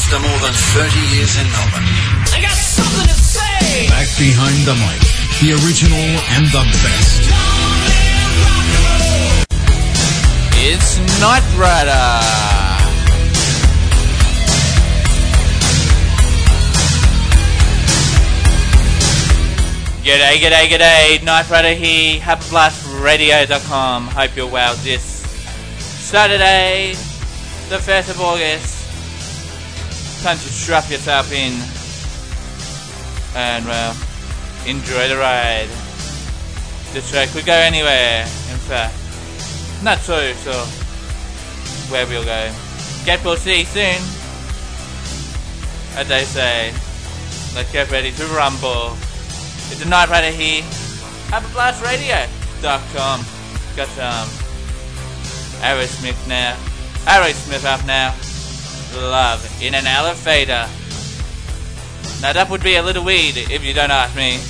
After more than 30 years in Melbourne. I got something to say! Back behind the mic, the original and the best. It's Knight Rider. G'day, g'day, g'day. Knight Rider here. HappyBlastRadio.com. Hope you're well this Saturday, the 1st of August. Time to strap yourself in and, well, enjoy the ride. The show could go anywhere, in fact. Not so sure where we'll go. Guess we'll see soon. As they say, let's get ready to rumble. It's the Knight Rider here. HappyBlastRadio.com. Got some Aerosmith now. Aerosmith up now. Love in an Elevator. Now that would be a little weird if you don't ask me.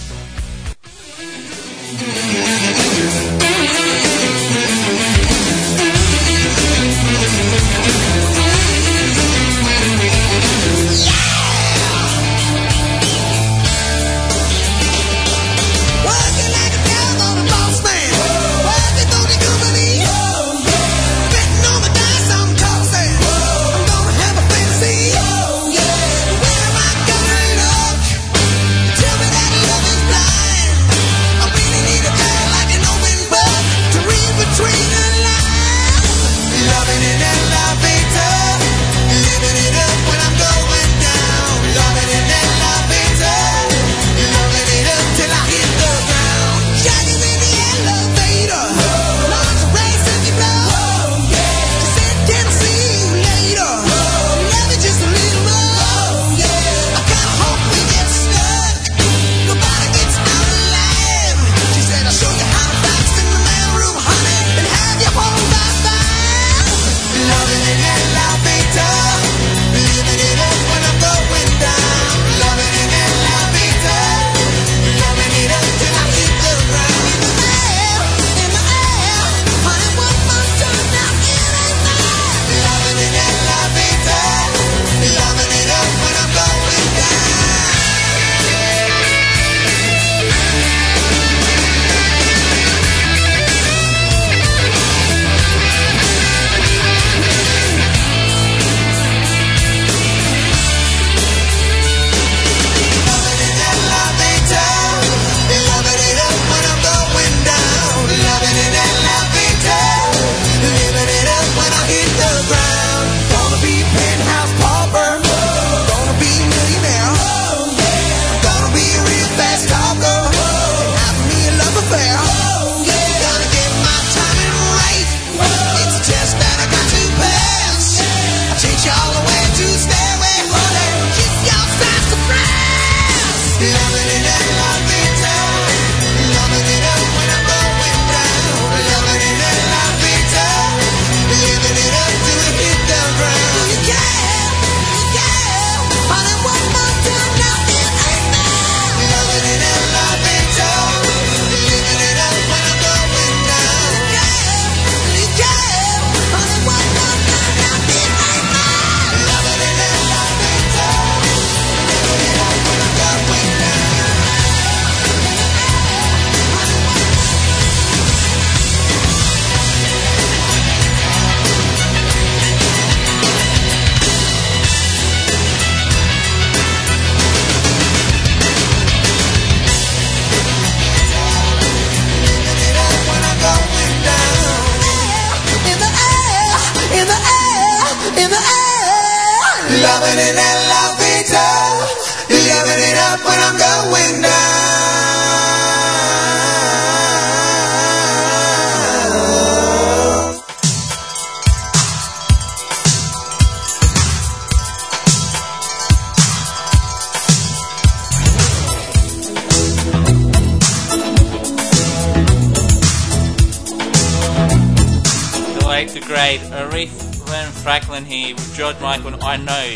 Aretha Franklin here with George Michael, and I know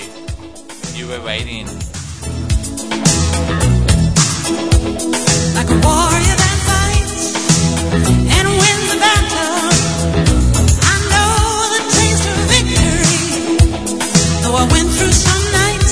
you were waiting. Like a warrior that fights and wins the battle, I know the taste of victory. Though I went through some nights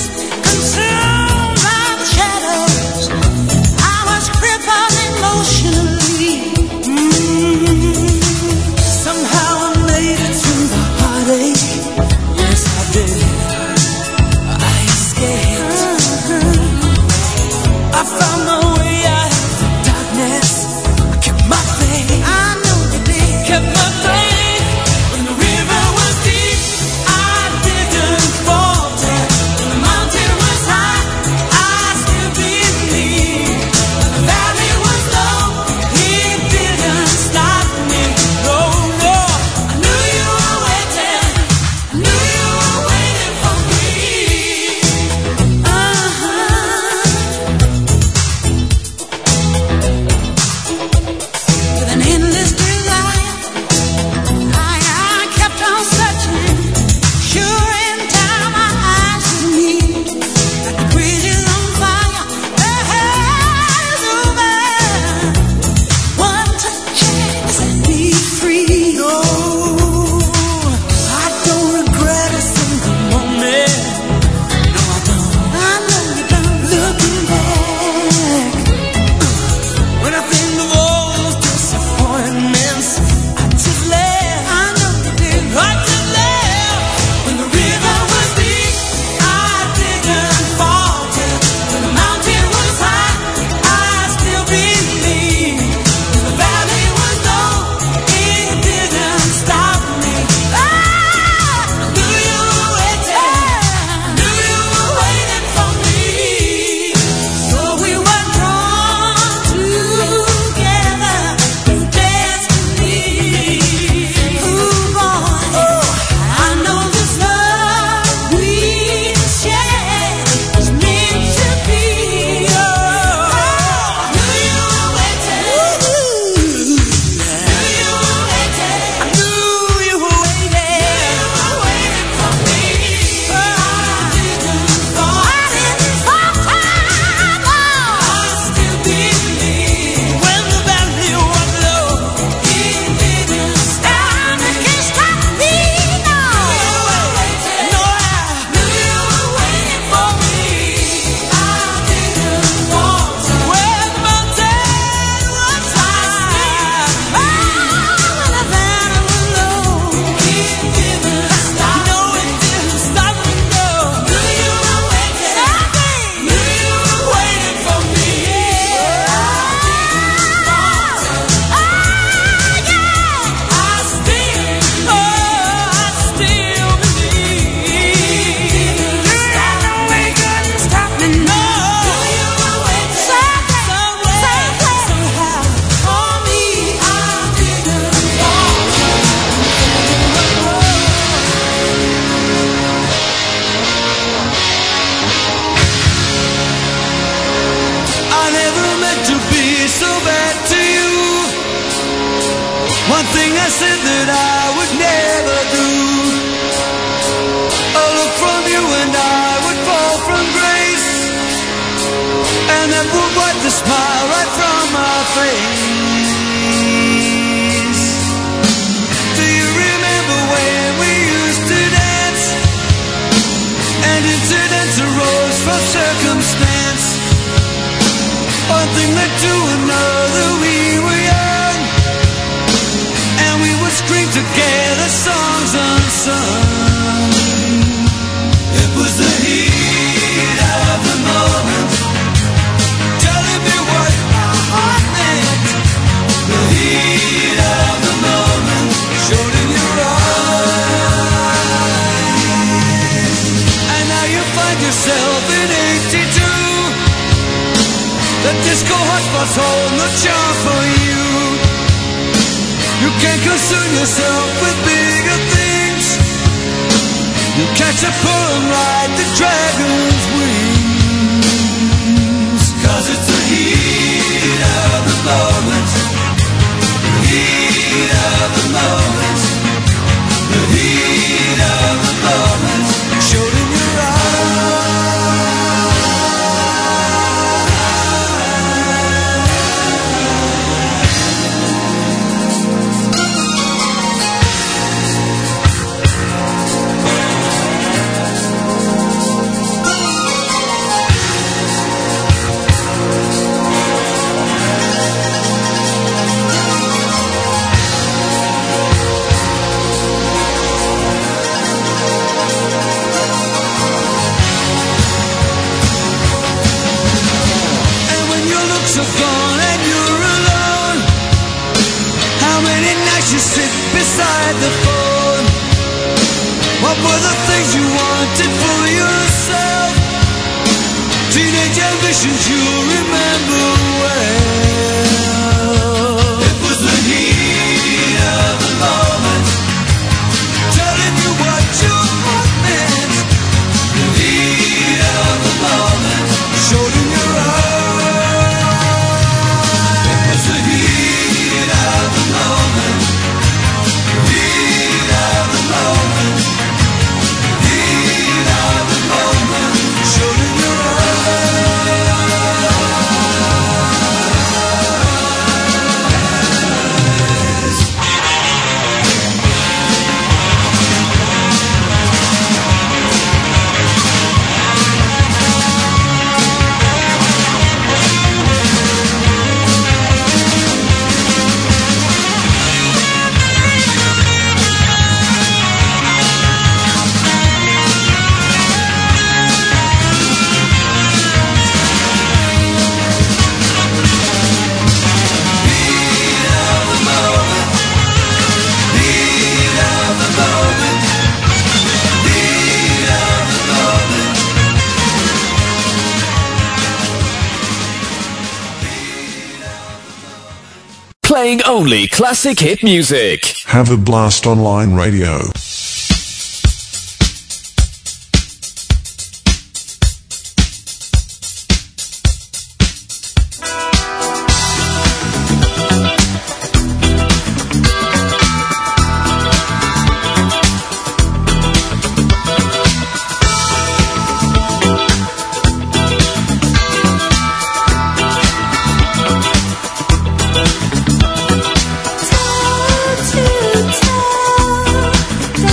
One thing I said that I would never do. A look from you and I would fall from grace, and that would wipe the smile right from my face. Do you remember when we used to dance, and incidents arose from circumstance? One thing led to another, we were young, and we would scream together songs unsung. It was the heat of the moment, telling me what my heart meant. The heat of the moment showed in your eyes. And now you find yourself in 82. The disco hotspots hold no charm for you. You can't concern yourself with bigger things. You catch a pull and ride the dragon's wings. 'Cause it's the heat of the moment. The heat of the moment. The heat of the moment showed in your eyes. Are gone and you're alone. How many nights you sit beside the phone? What were the things you wanted for yourself? Teenage ambitions you remember well. It was the heat of the moment, telling you what your heart meant. The heat of the moment showed in your eyes. Playing only classic hit music. Have a Blast Online Radio. Toe to toe.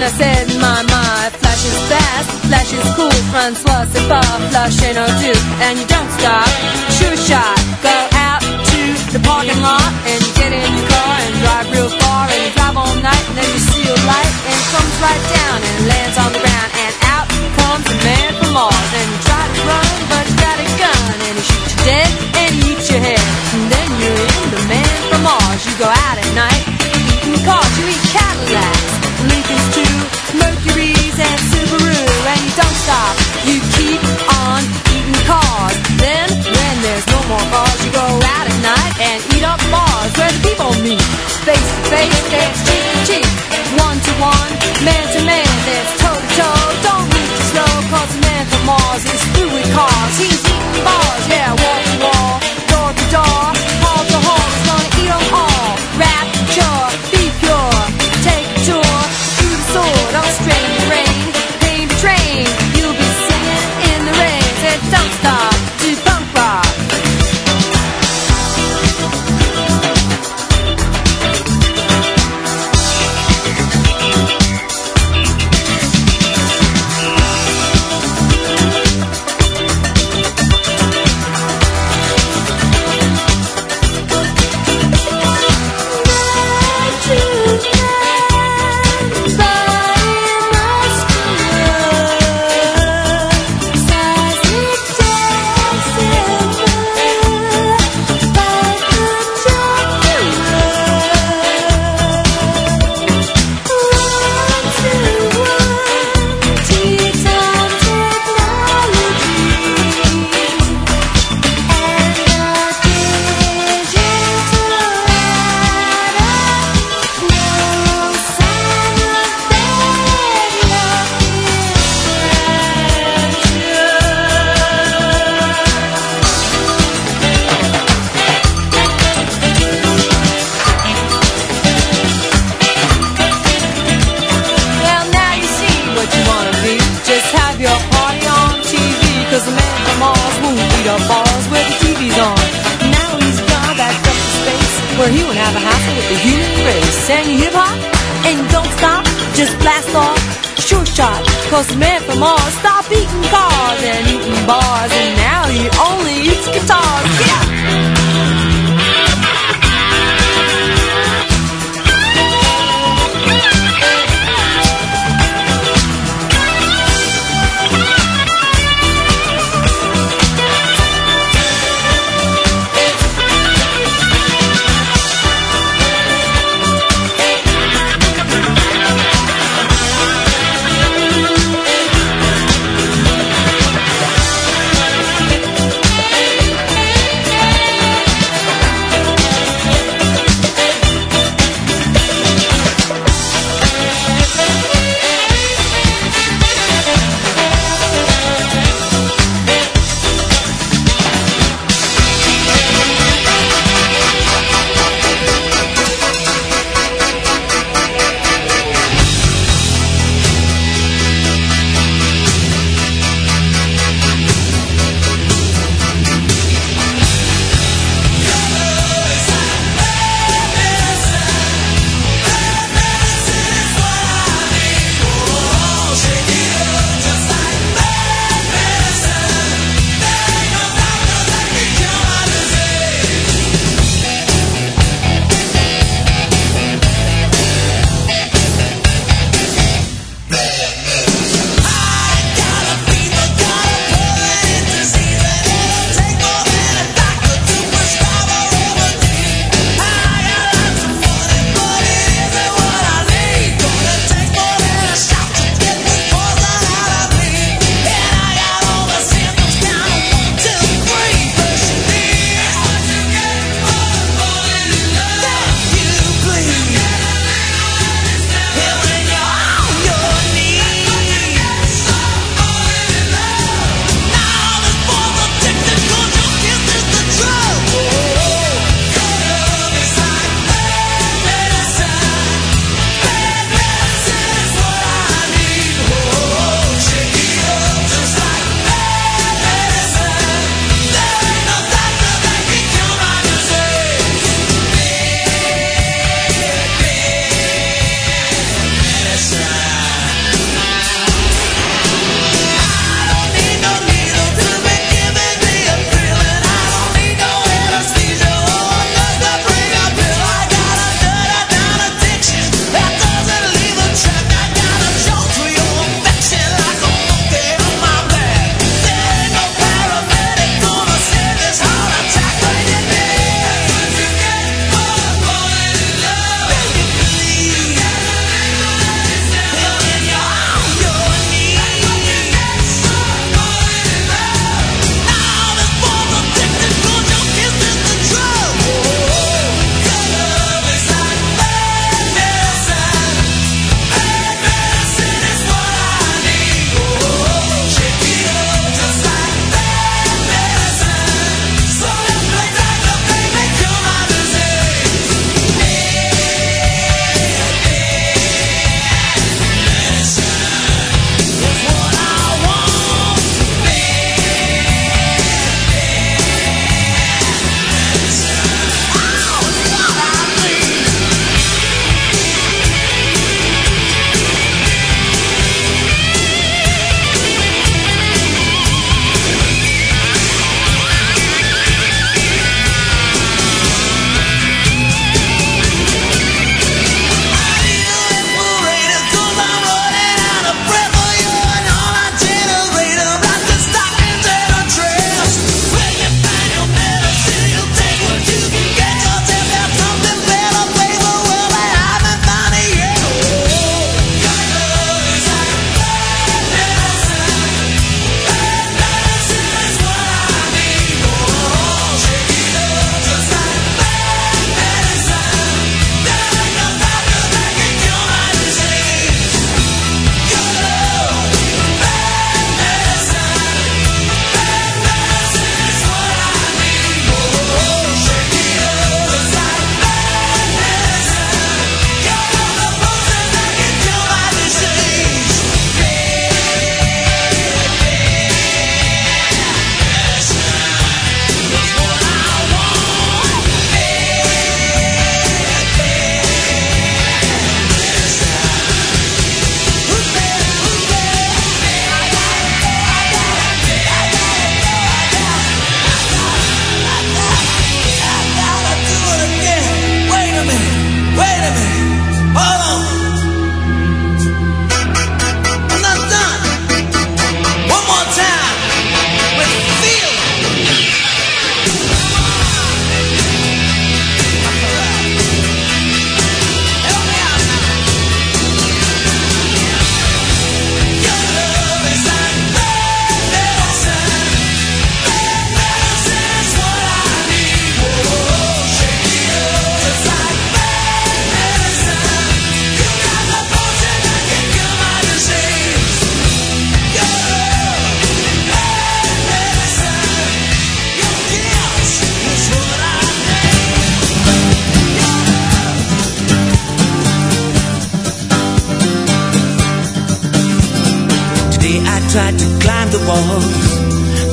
I said, my, flash is fast, flash is cool, Francois, c'est pas, flash ain't no do, and you don't stop, sure shot, go out to the parking lot, and you get in your car, and drive real far, and you drive all night, and then you see a light, and it comes right down, and lands on the ground, and out comes a man from Mars, and you try to run, but you got a gun, and he shoots you dead, and he eats your head, and then you're in the man from Mars, you go out at night, eating cars, you eat Cadillacs, Lincolns too, Mercury's and Subaru, and you don't stop, you keep on eating cars. Then, when there's no more cars, you go out at night and eat up bars where the people meet. Face to face, there's cheek to cheek, one to one, man to man, there's toe to toe. Don't move too slow, cause the man from Mars is through with cars. He's eating bars, yeah, wall to wall, door to door, hall to hall, he's gonna eat them all. Rapture, be pure, take a tour through the sword on strange rain, baby train, you'll be singing in the rain, said don't stop, do punk rock. Where he would have a hassle with the human race. And you hip hop and you don't stop, just blast off, sure shot. Cause the man from Mars stopped eating cars and eating bars, and now he only eats guitars. Yeah.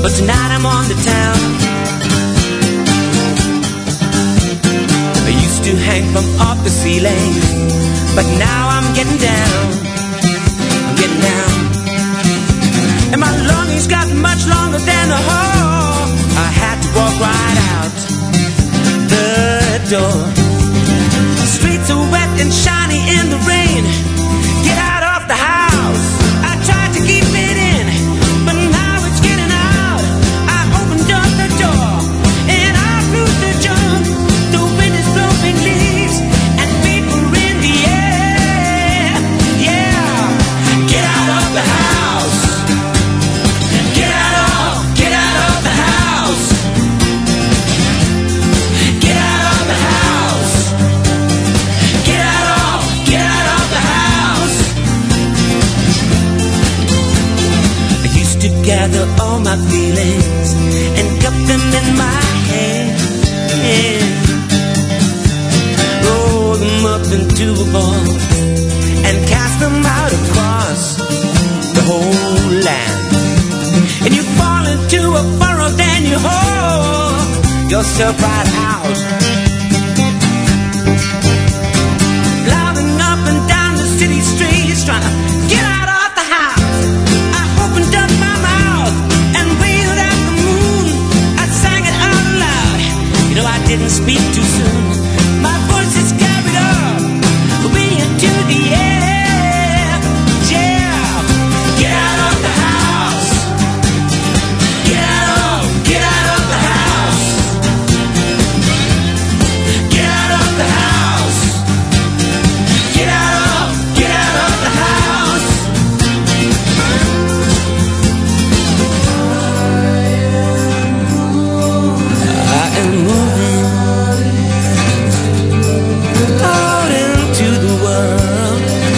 but tonight I'm on the town. I used to hang from off the ceiling, but now I'm getting down. I'm getting down. And my longings got much longer than a hole. I had to walk right out the door. The streets are wet and shiny in the rain. Get out of the house. I tried to keep it in, but now it's getting out. I opened up the door and I blew the jump. The wind is blowing leaves and people in the air. Yeah, get out of the house. Get out of the house. Get out of the house. Get out of the house. I used to gather all my feelings and cup them in my hand. Roll them up into a ball and cast them out across the whole land. And you fall into a furrow, then you hold yourself right out. Plowing up and down the city streets, trying to get out of the house. I opened up my mouth and wailed at the moon. I sang it out loud. You know I didn't speak too soon. My voice is carried up way into the air. Yeah, get out of the house. Get out of the house. Get out of the house. Get out of the house. I am moving out into the world.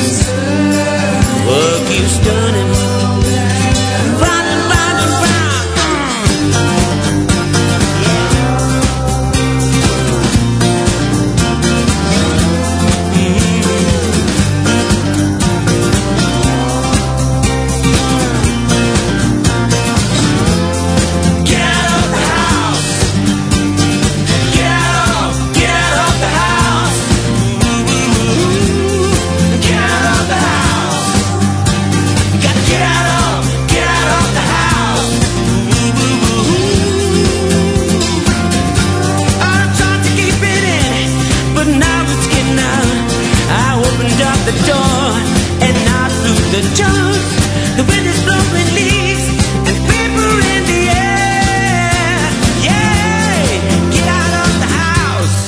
Work keeps turning, round and round and round. Get out of the house. Get out of the house. Get out of the house. Gotta get out of the house. I tried to keep it in, but now it's getting out. I opened up the door and I blew the jump. The wind is blowing leaves and paper in the air. Yeah, get out of the house.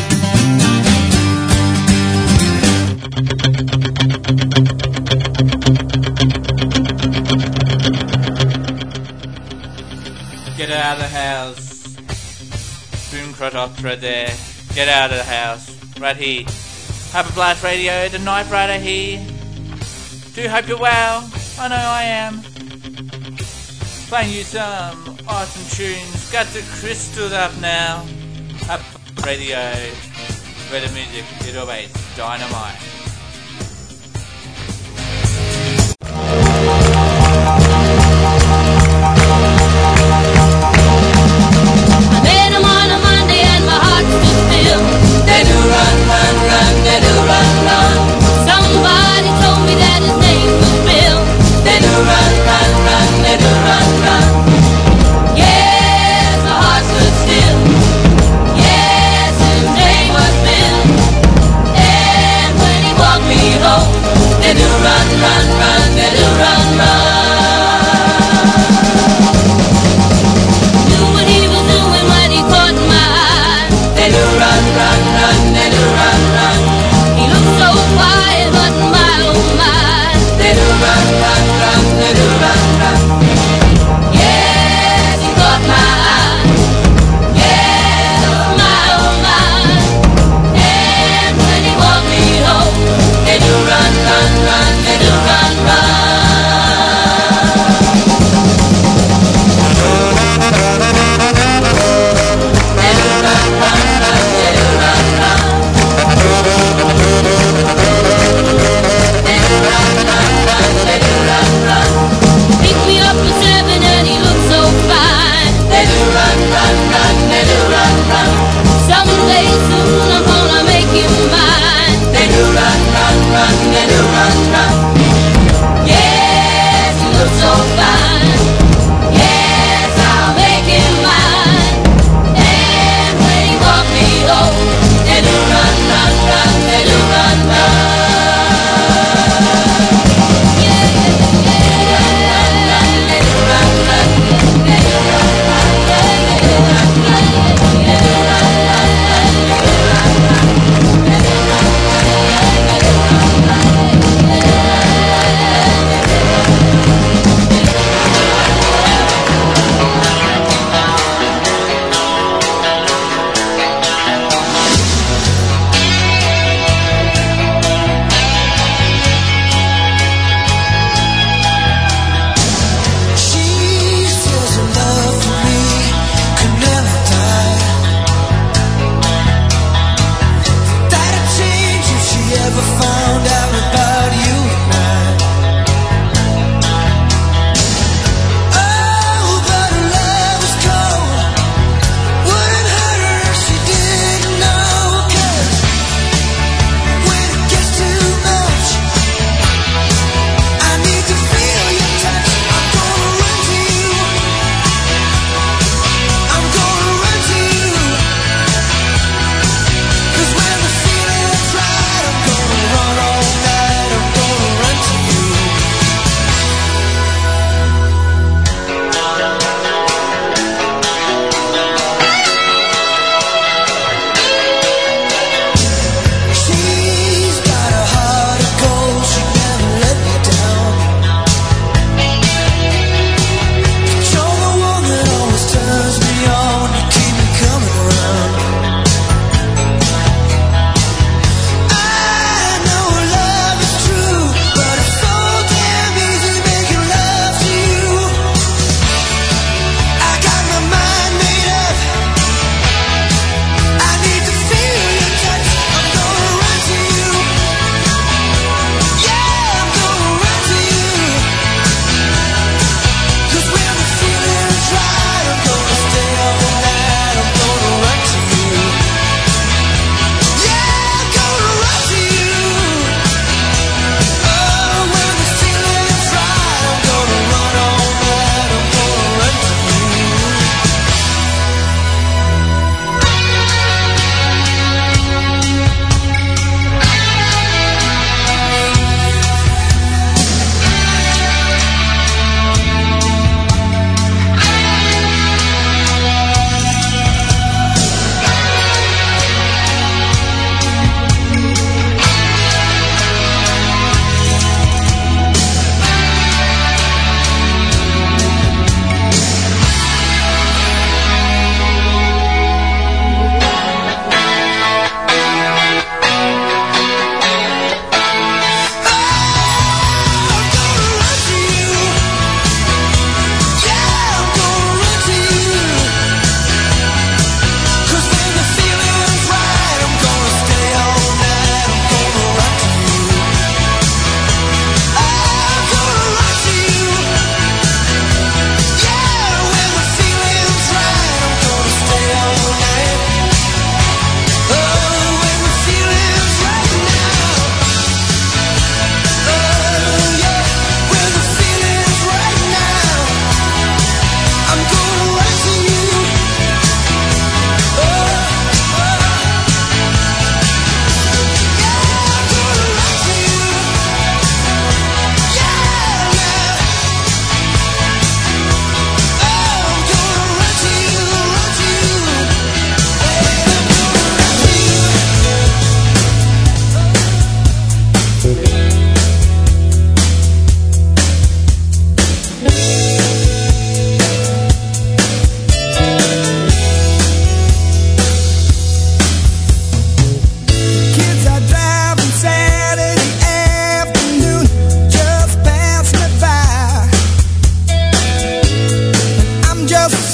Get out of the house. Boomcrot Opera there. Get out of the house. Right here. Hyper Blast Radio, the Night Rider here. Do hope you're well. I know I am. Playing you some awesome tunes. Got the crystals up now. Hyper Blast Radio. Where the music is always dynamite. I met him on a Monday and my heart stood still. They do run, run, run, they do run, run. Somebody told me that his name was Bill. They do run, run, run, they do run, run. Yes, my heart stood still. Yes, his name was Bill. And when he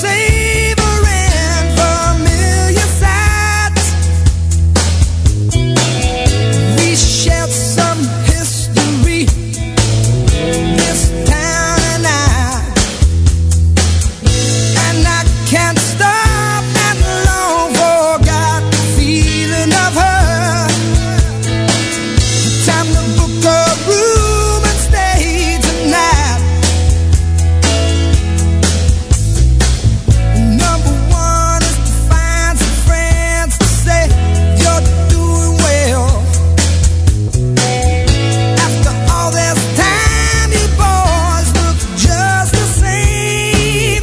savoring familiar sights. We shared some history, this town and I can't stop that long forgotten feeling of her. Time to book a room and stay tonight. Number one is to find some friends to say you're doing well. After all this time, you boys look just the same.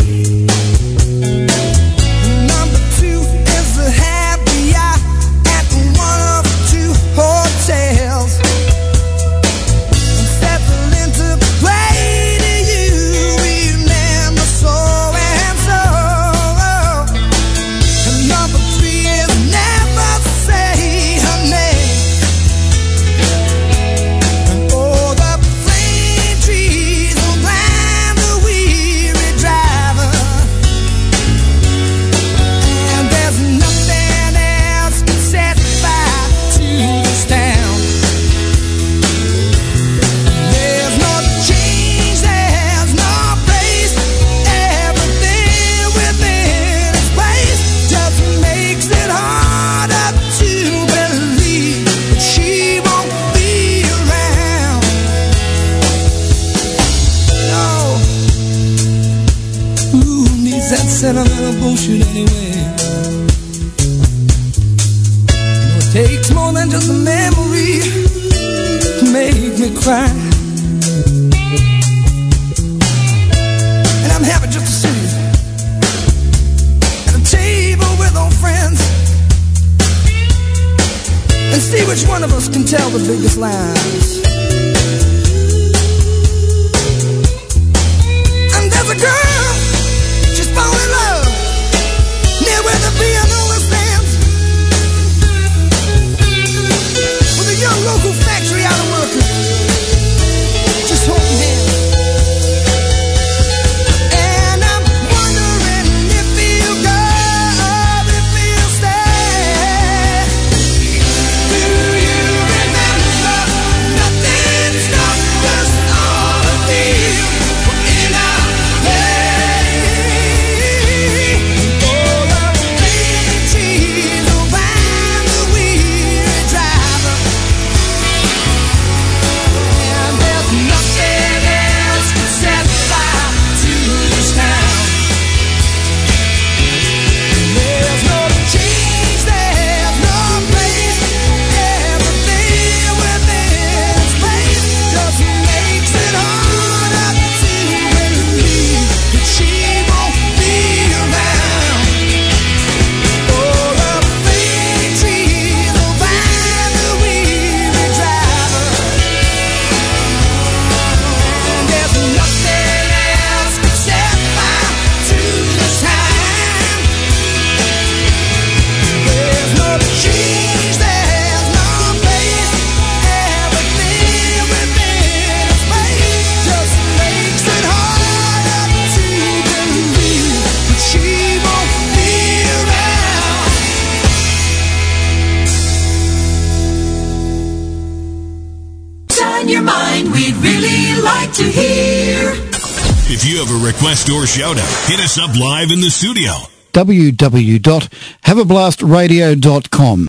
Number two is the happy hour at one of the two hotels. Settle into play to you, remember so and so. And number three is never say her name. And oh, the plane trees will blind the weary driver. And there's nothing else can set fire to this town. There's no change, there's no place. Everything within its place just makes it harder to believe that she won't be around. No. Who needs that sentimental bullshit anyway? It takes more than just a memory to make me cry. And I'm happy just to see you at a table with old friends and see which one of us can tell the biggest lies. And there's a girl, she's falling in love near where the piano stands, with a young local factory auto worker just holding hands. And I'm wondering if he'll go or if he'll stay. Do you remember? Nothing stopped us all a deal in our way. Oh, the green trees will blind the weary driver. And there's nothing else can set fire to this town. There's no change, there's no place. Everything within its place just makes it harder to believe that she won't be around. Oh, the fake trees will blind the weary driver. And there's nothing else can set fire to this time. There's no change, there's no place. Everything within its place just makes it harder to believe that she won't be around. What's on your mind? We'd really like to hear. If you have a request or shout out, hit us up live in the studio. www.haveablastradio.com.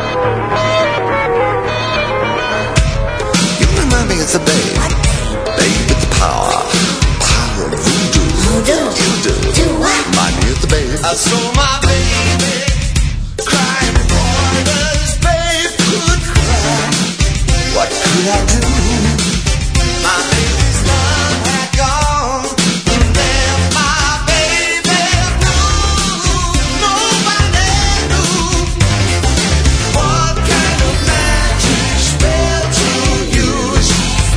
You remind me of the babe. Babe with the power. Power of voodoo. You do. Remind me of the babe. I saw my baby crying for this babe could cry. What could I do? My baby's love had gone. And then my baby knew. Nobody knew. What kind of magic spell to use?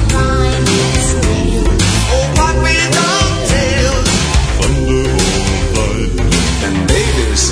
Oh, what we don't tell. And baby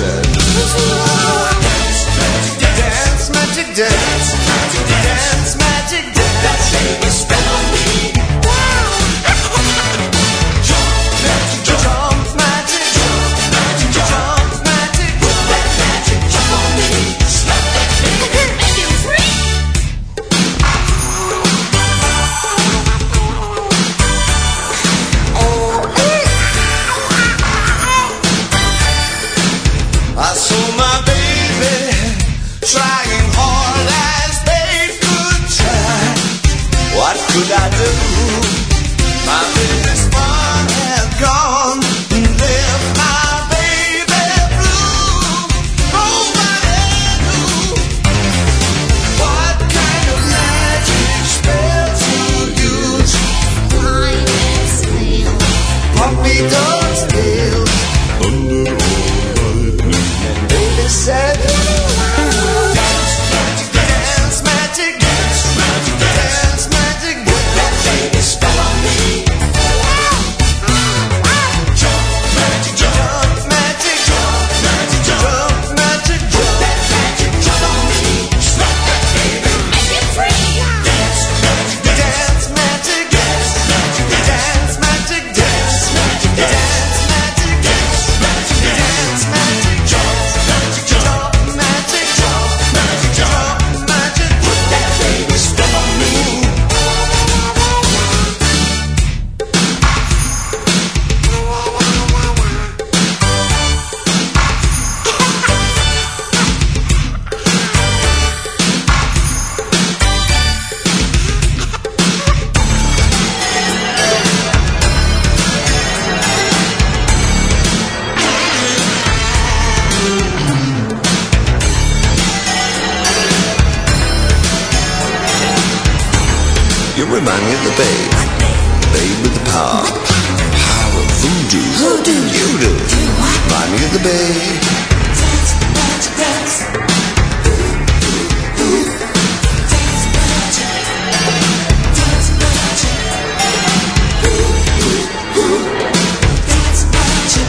remind me of the babe. Babe with the power. Power of voodoo. Voodoo. You do. Remind me of the babe. Dance, magic, dance. Dance, magic. Dance, magic. Dance, magic.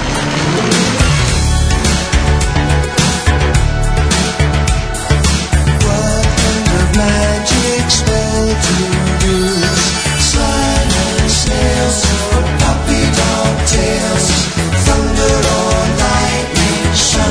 What kind of magic spell to use? Silent snails or puppy dog tails, thunder or lightning shine.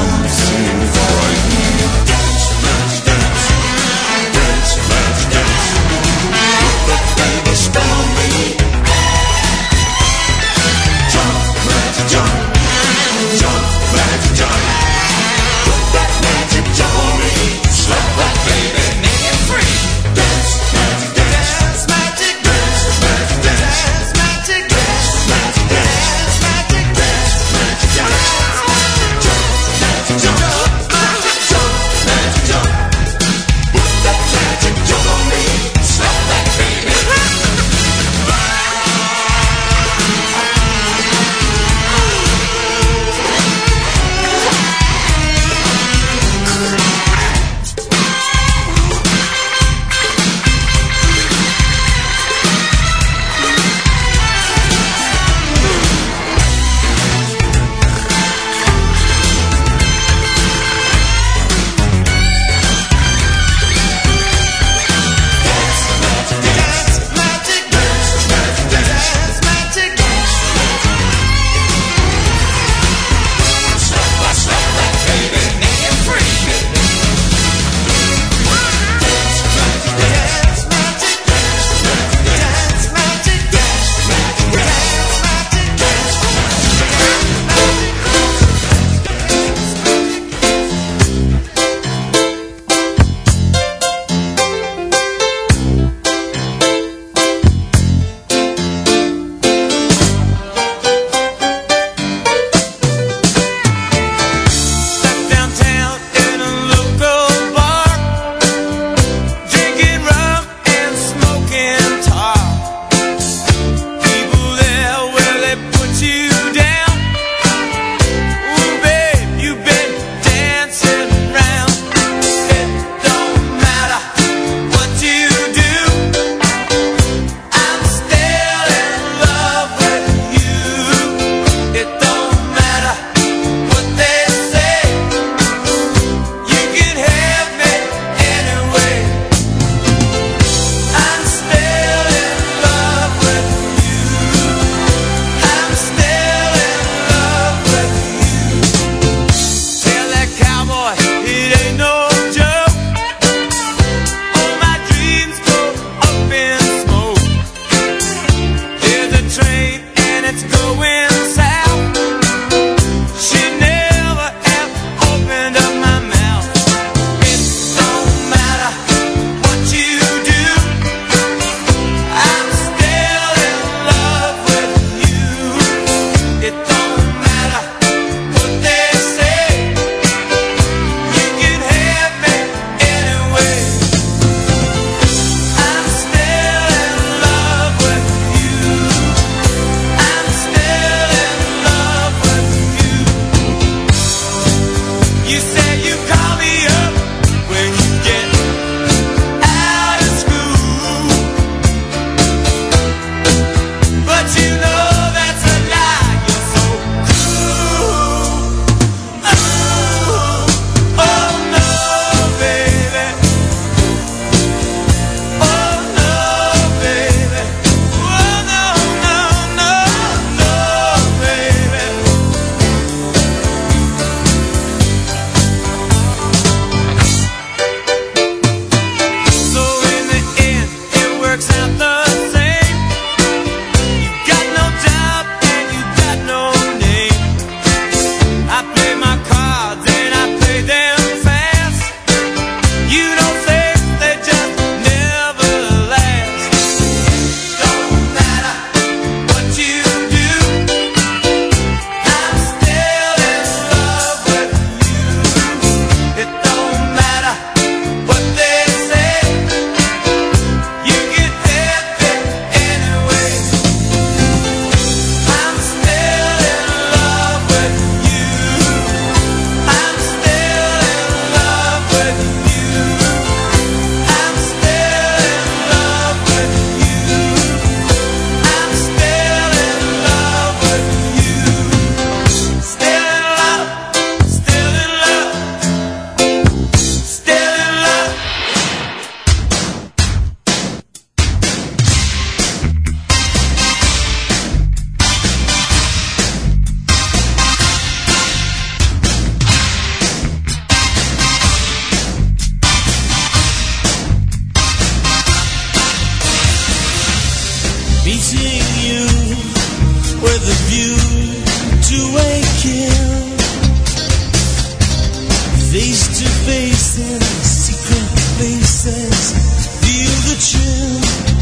face to face in secret places, feel the chill.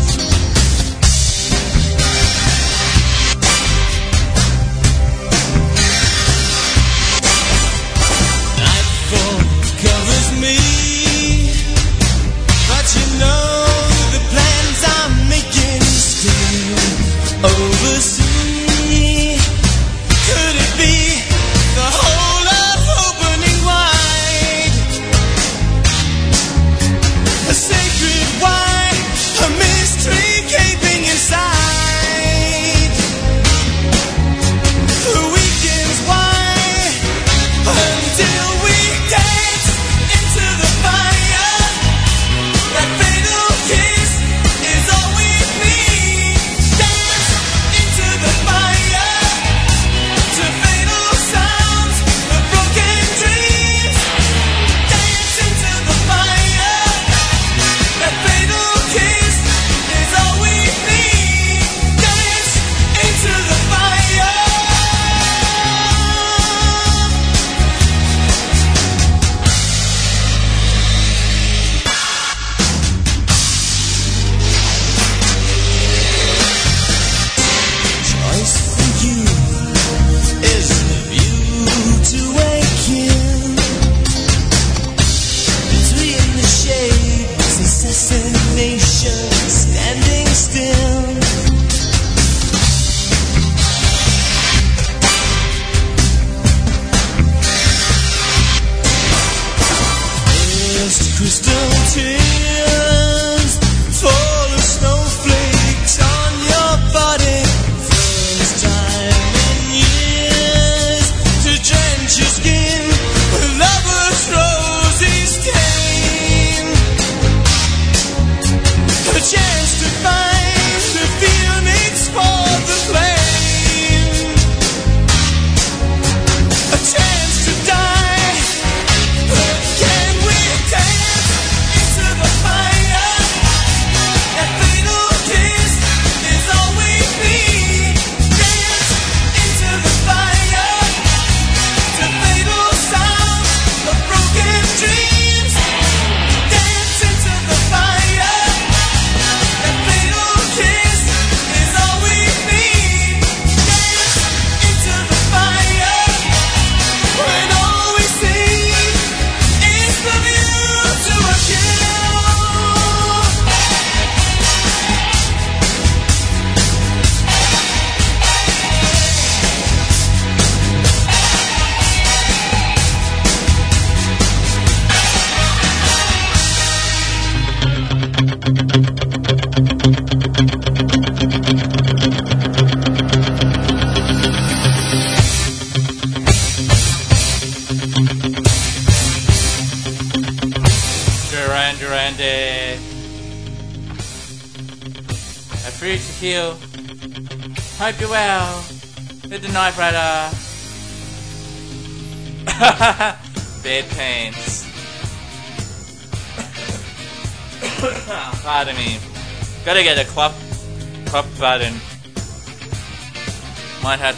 Nightfall covers me, but you know the plans I'm making still oversee. Could it be the whole of opening wide? A sacred wine, a mystery gaping inside. The weekend's wine until we dance into the fire. That fatal kiss is all we need. Dance into the fire. To fatal sounds of broken dreams. Dance into the fire. That fatal kiss is all we need. Dance into the fire. Choice for you is the view to awaken. Between the shades, assassination, standing still. First crystal tears fall as snowflakes on your body. First time in years to drench your skin with lover's rosy stain. A chance to find the phoenix for the flame. A chance to die. But can we dance into the fire? That fatal kiss is all we need. Dance into the fire. To fatal sounds of broken dreams. Dance into the fire. That fatal kiss is all we need. Dance into the fire. When all we see is the view to a kill. Duran Durande. A fruit to kill. Hope you're well. Hit the Knife Rider. Bed pains. Pardon me. Gotta get a clock button. Might have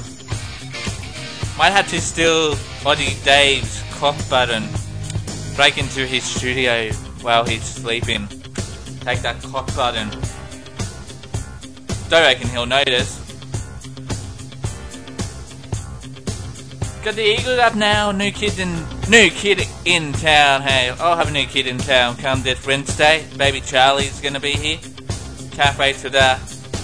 to steal Oddie Dave's clock button. Break into his studio while he's sleeping. Take that clock button. Don't reckon he'll notice. Got the Eagles up now. New kid in town. Hey, I'll have a new kid in town come this Wednesday. Baby Charlie's gonna be here. Can't wait for that.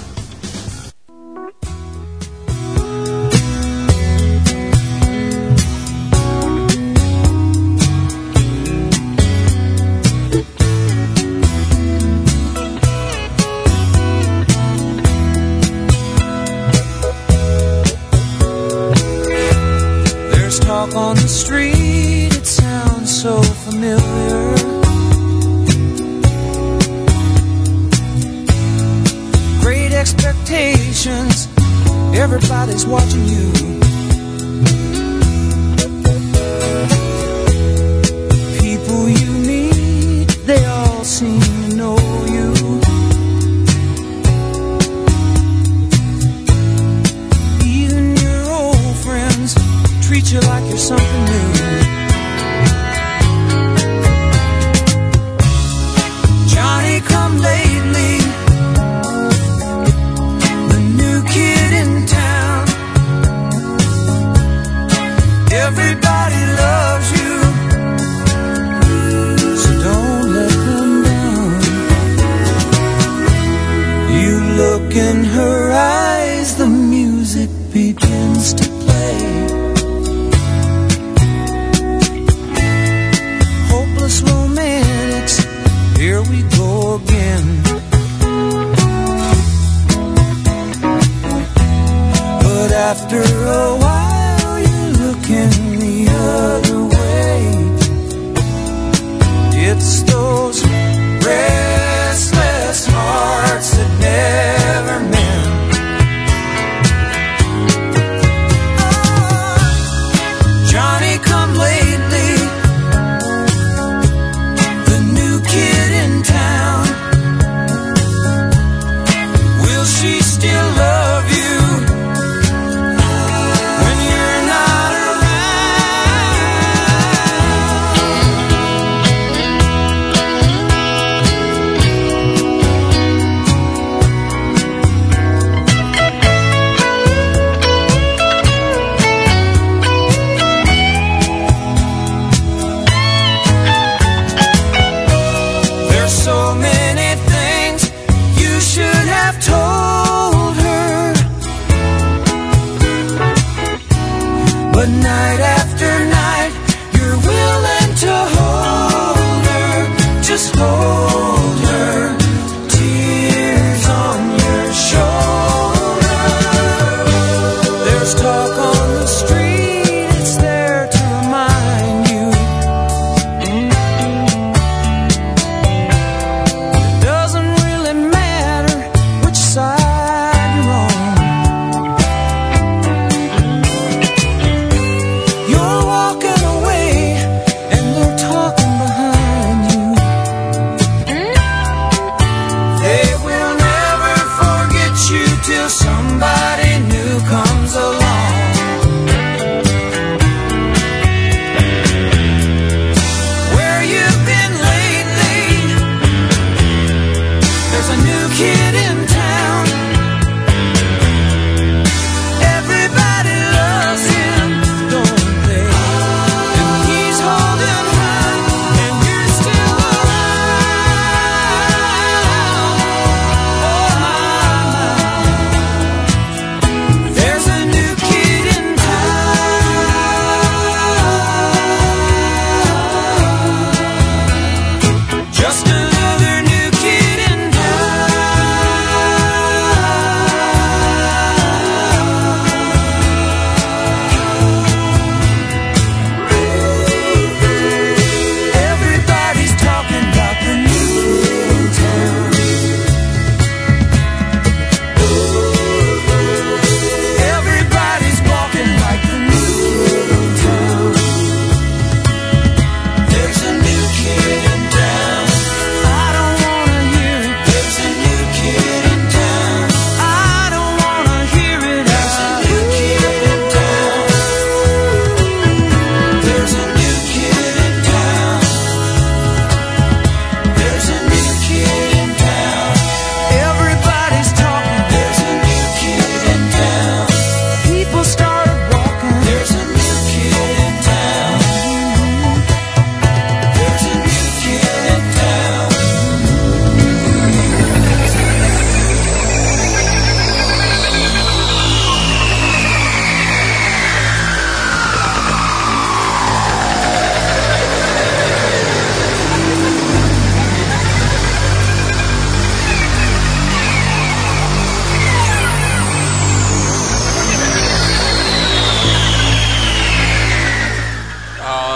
There's talk on the street, it sounds so familiar. Great expectations, everybody's watching you. People you meet, they all seem to know you. Even your old friends treat you like you're something new.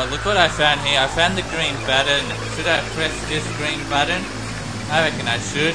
Oh, look what I found here. I found the green button. Should I press this green button? I reckon I should.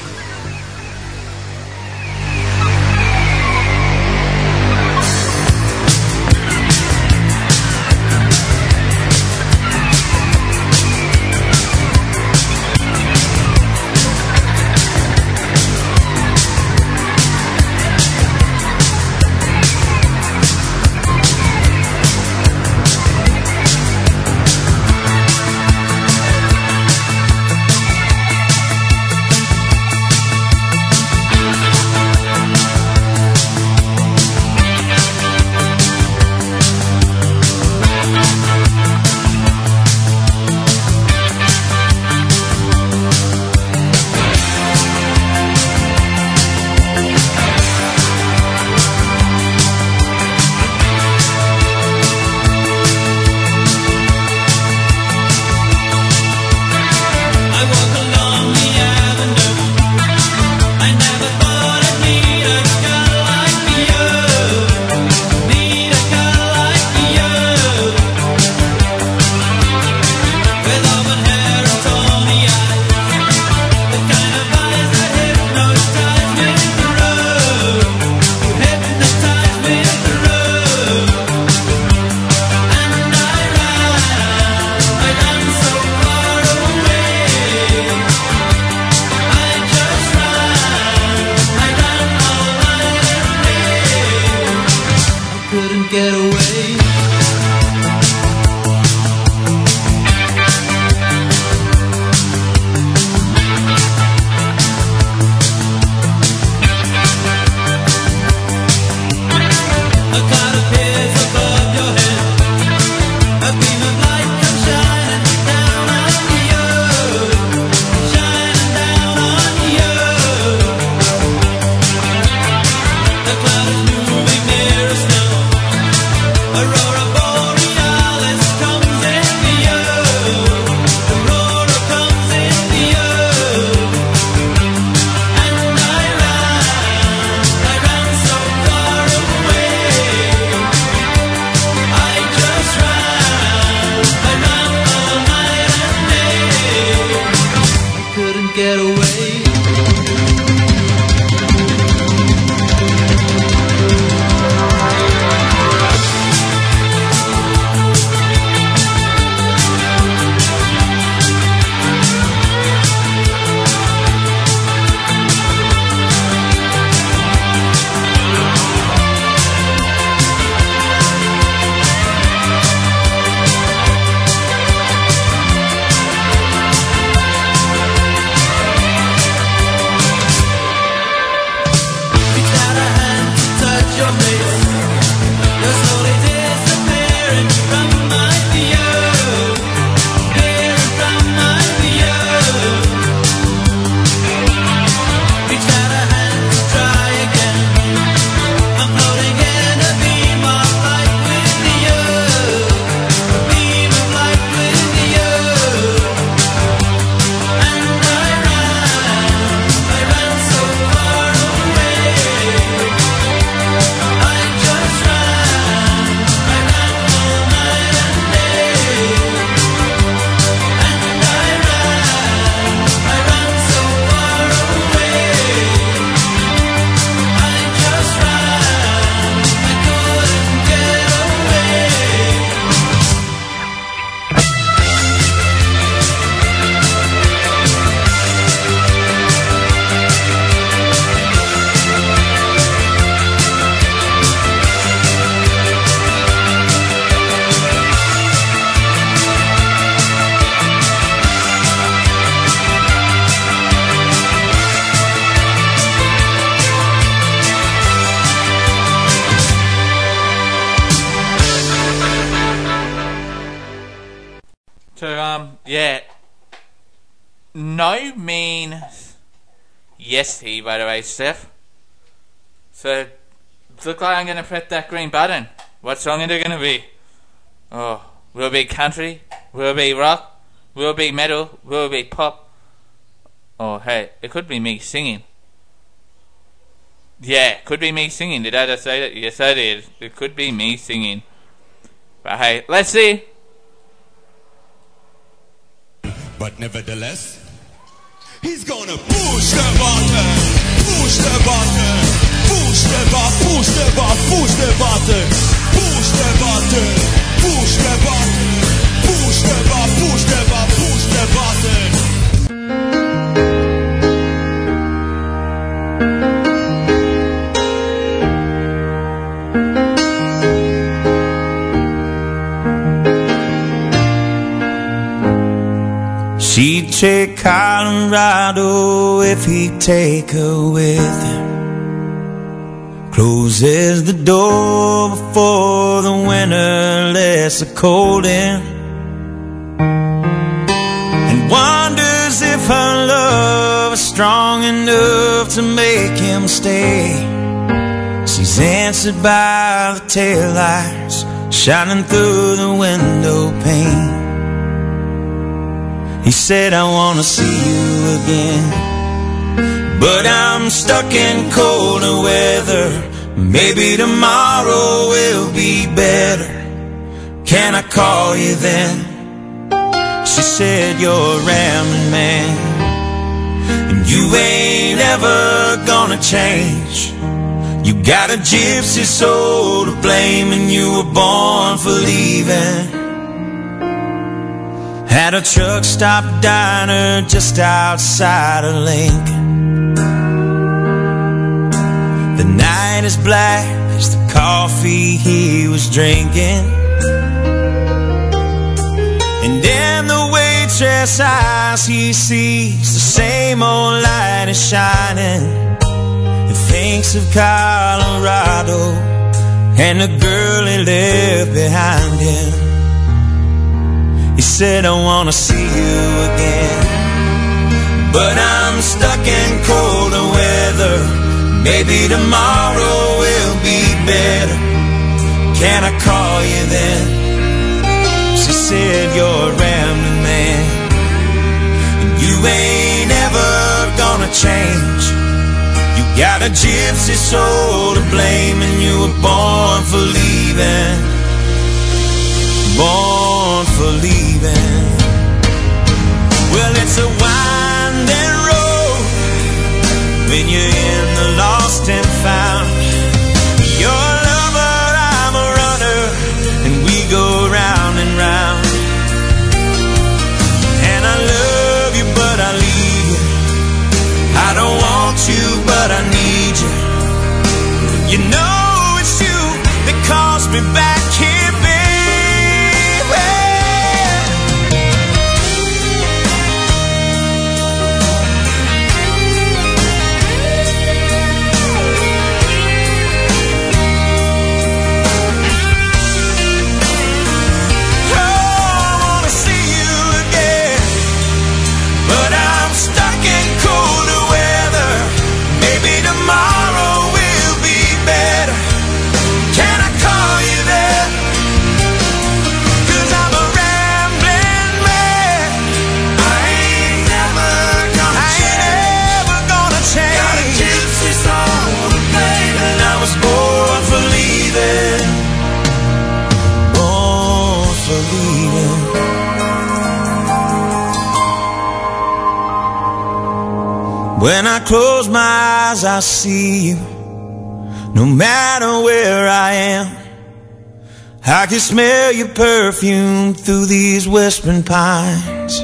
Yeah. No means yes to you, by the way, Steph. So, look like I'm going to press that green button. What song is it going to be? Oh, will it be country? Will it be rock? Will it be metal? Will it be pop? Oh, hey, it could be me singing. Yeah, it could be me singing. Did I just say that? Yes, I did. It could be me singing. But hey, let's see. But nevertheless, he's gonna push the button, push the button, push the button, push the button, push the button, push the button, push the button, push the button, push the button, push the button. She'd take Colorado if he'd take her with him. Closes the door before the winter lets the cold in, and wonders if her love is strong enough to make him stay. She's answered by the taillights shining through the window pane. He said, I wanna see you again, but I'm stuck in colder weather. Maybe tomorrow will be better. Can I call you then? She said, you're a rambling man, and you ain't ever gonna change. You got a gypsy soul to blame, and you were born for leaving. At a truck stop diner just outside of Lincoln, the night is black as the coffee he was drinking, and in the waitress' eyes he sees the same old light is shining, and thinks of Colorado and the girl he left behind him. He said, I wanna see you again, but I'm stuck in colder weather. Maybe tomorrow will be better. Can I call you then? She said, you're a rambling man, and you ain't ever gonna change. You got a gypsy soul to blame, and you were born for leaving. Born for leaving. Well, it's a winding road when you're in the lost and found. You're a lover, I'm a runner, and we go round and round. And I love you, but I leave you. I don't want you, but I need you. You know it's you that calls me back here, baby. When I close my eyes, I see you. No matter where I am, I can smell your perfume through these whispering pines.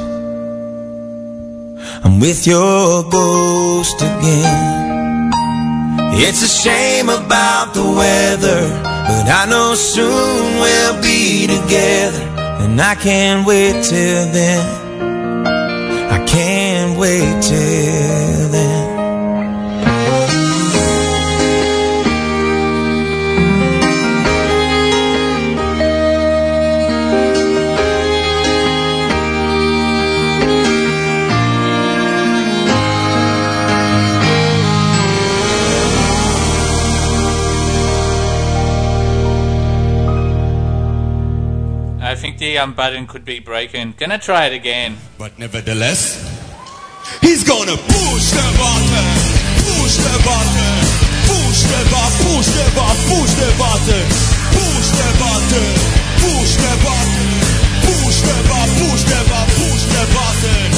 I'm with your ghost again. It's a shame about the weather, but I know soon we'll be together, and I can't wait till then. I can't wait till then. I think the button could be breaking. Gonna try it again. But nevertheless, he's gonna push the button, push the button, push the button, push the button, push the button, push the button, push the button, push the button, push the button, push the button.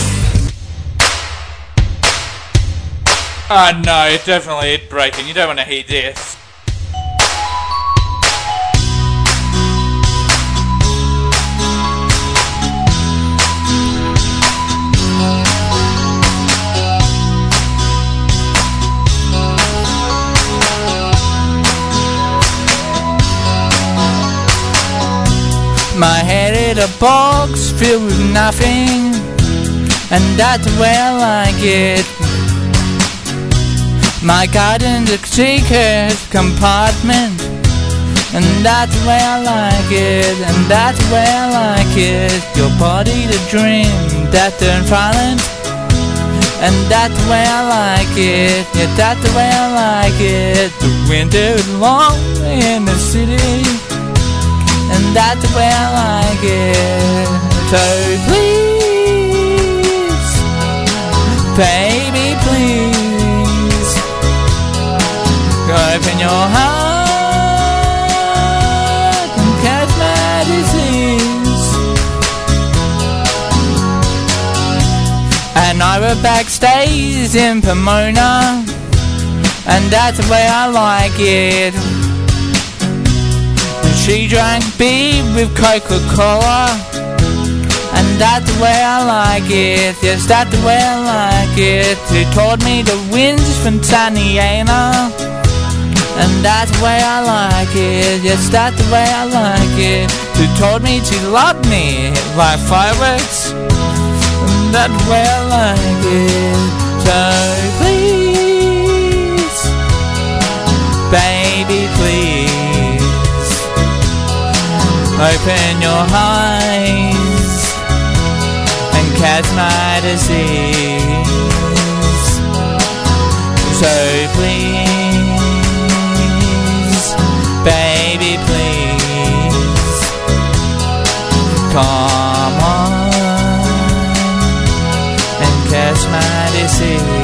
Oh no, it's definitely it breaking. You don't want to hear this. My head in a box filled with nothing, and that's where I like it. My garden's a secret compartment, and that's where I like it, and that's where I like it. Your body the dream that turned violent, and that's where I like it. Yeah, that's where I like it. The winter is long in the city, and that's where I like it. So please, baby, please, open your heart and catch my disease. And I were backstage in Pomona, and that's where I like it. She drank beer with Coca-Cola, and that's the way I like it. Yes, that's the way I like it. She told me the wind's from Santa Ana, and that's the way I like it. Yes, that's the way I like it. She told me she loved me like fireworks, and that's the way I like it. So please, baby, please, open your eyes and catch my disease. So please, baby, please, come on and catch my disease.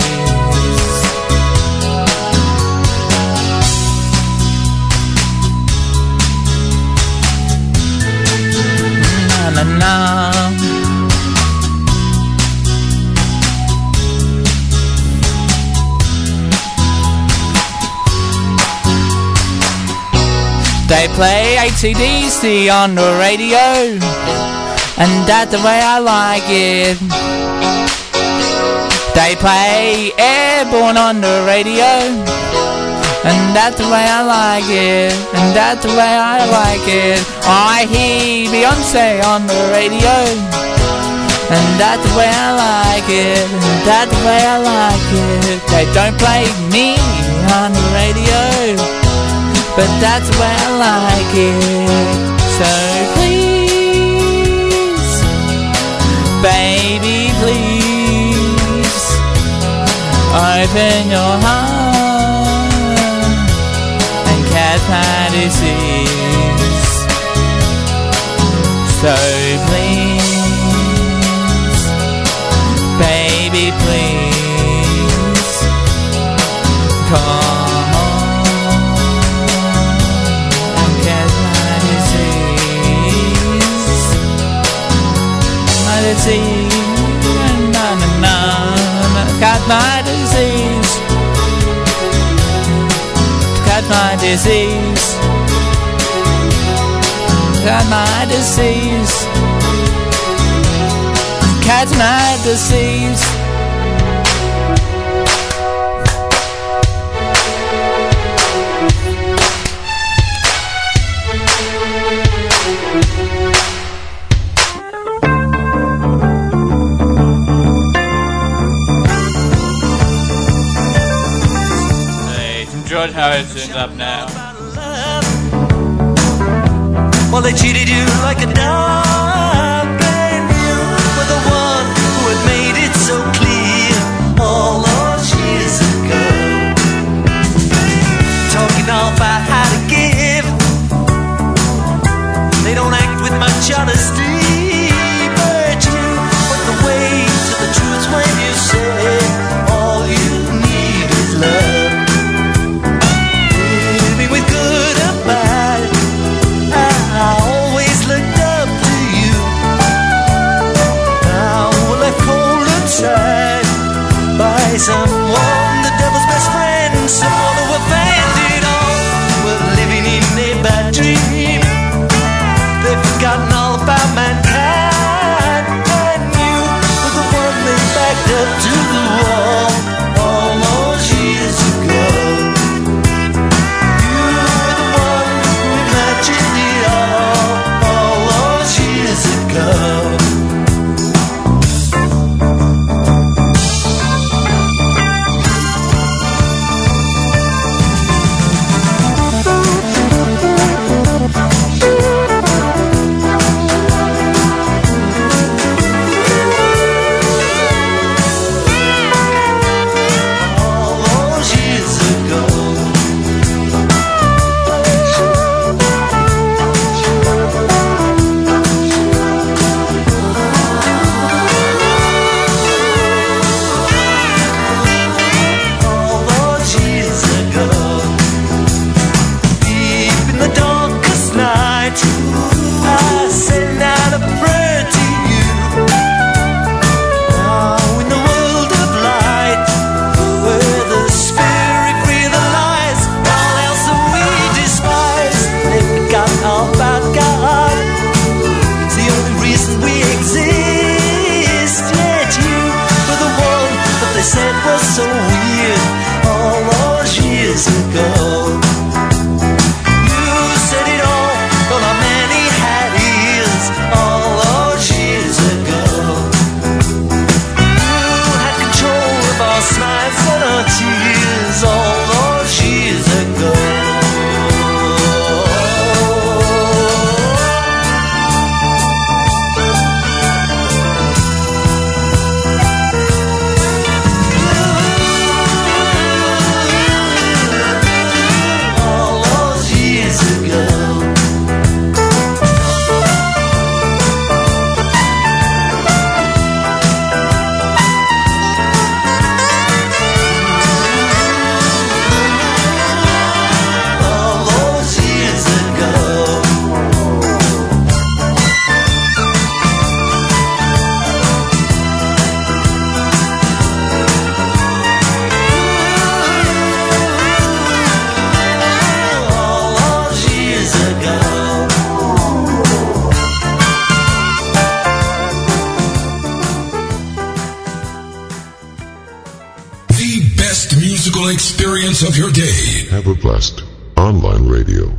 They play AC/DC on the radio, and that's the way I like it. They play Airborne on the radio, and that's the way I like it, and that's the way I like it. I hear Beyonce on the radio, and that's the way I like it, and that's the way I like it. They don't play me on the radio, but that's the way I like it. So please, baby, please, open your heart and catch my disease. So please, baby, please, come and catch my disease. My disease, na na na, catch my disease. Catch my disease. Catch my disease. Catch my disease. Hey, some George Harrison's up now. Well, they treated you like a dog, and you were the one who had made it so clear all those years ago. Talking all about how to give, they don't act with much honesty, but you went the way to the truth when you say all you need is love. Living with good or bad, I always looked up to musical experience of your day. Have a blessed online radio.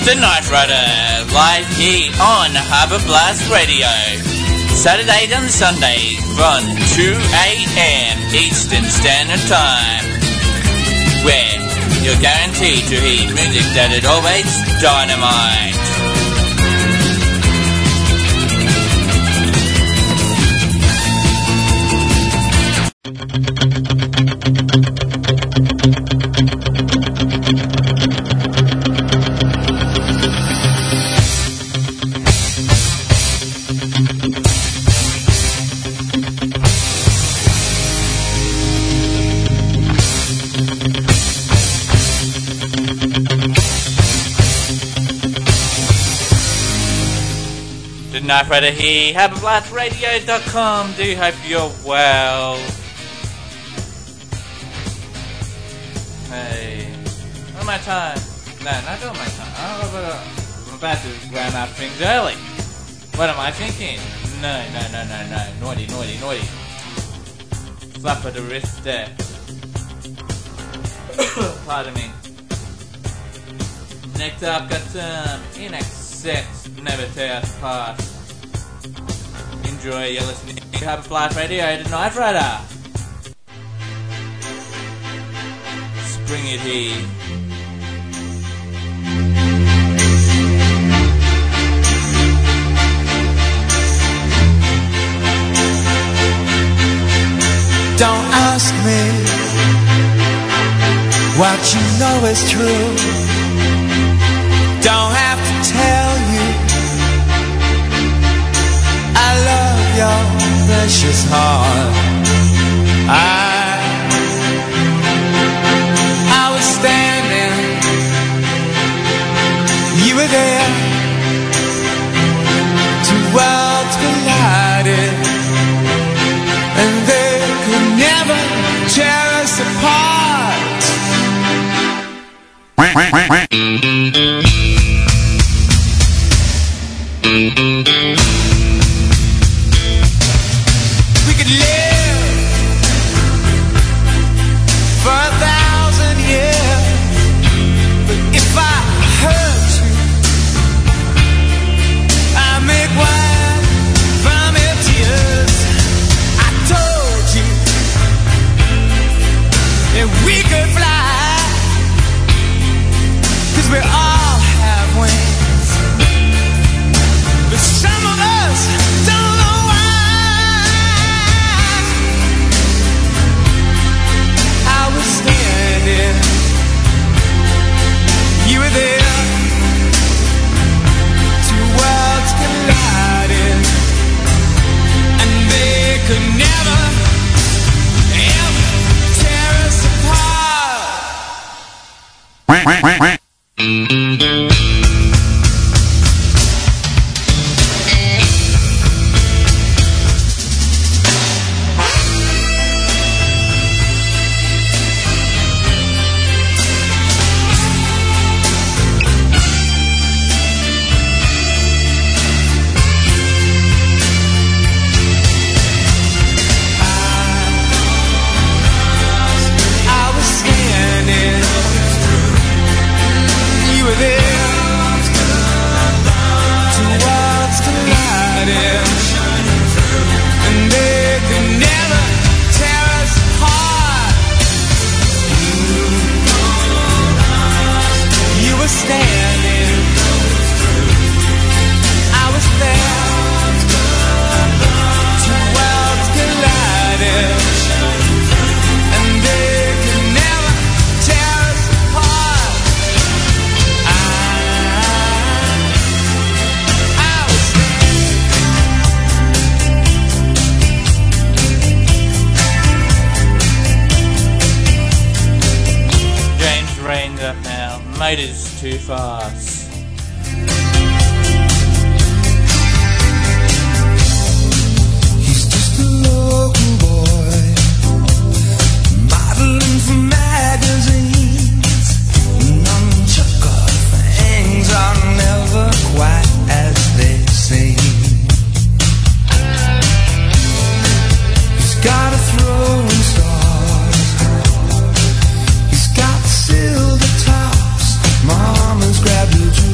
The Night Rider, live here on Harbour Blast Radio. Saturdays and Sundays from 2 a.m. Eastern Standard Time. Where you're guaranteed to hear music that is always dynamite. Night Rider here, HarbourBlastRadio.com. Do hope you're well. Hey, what am I time? No, not doing my time. I'm about to round up things early. What am I thinking? No. Naughty. Slap of the wrist there. Pardon me. Next up, got some In-X-Sex, Never Tear Us Apart. Enjoy, you're listening to Harbour Blast Radio, The Night Rider. Bring it here. Don't ask me what you know is true. Don't have to tell you I love your precious heart. I was standing, you were there. Two worlds collided, and they could never tear us apart. We could live for 1,000 years, but if I hurt you, I make wine from your tears. I told you that we could fly, 'cause we all have wings, but some of us don't know why. I was standing, you were there. Two worlds collided, and they could never, ever tear us apart. Motors too fast. He's just a local boy, modeling for magazines. Nunchucker things are never quite as they seem. He's got a throwing stars, he's got silver tops. Mama's grabbed a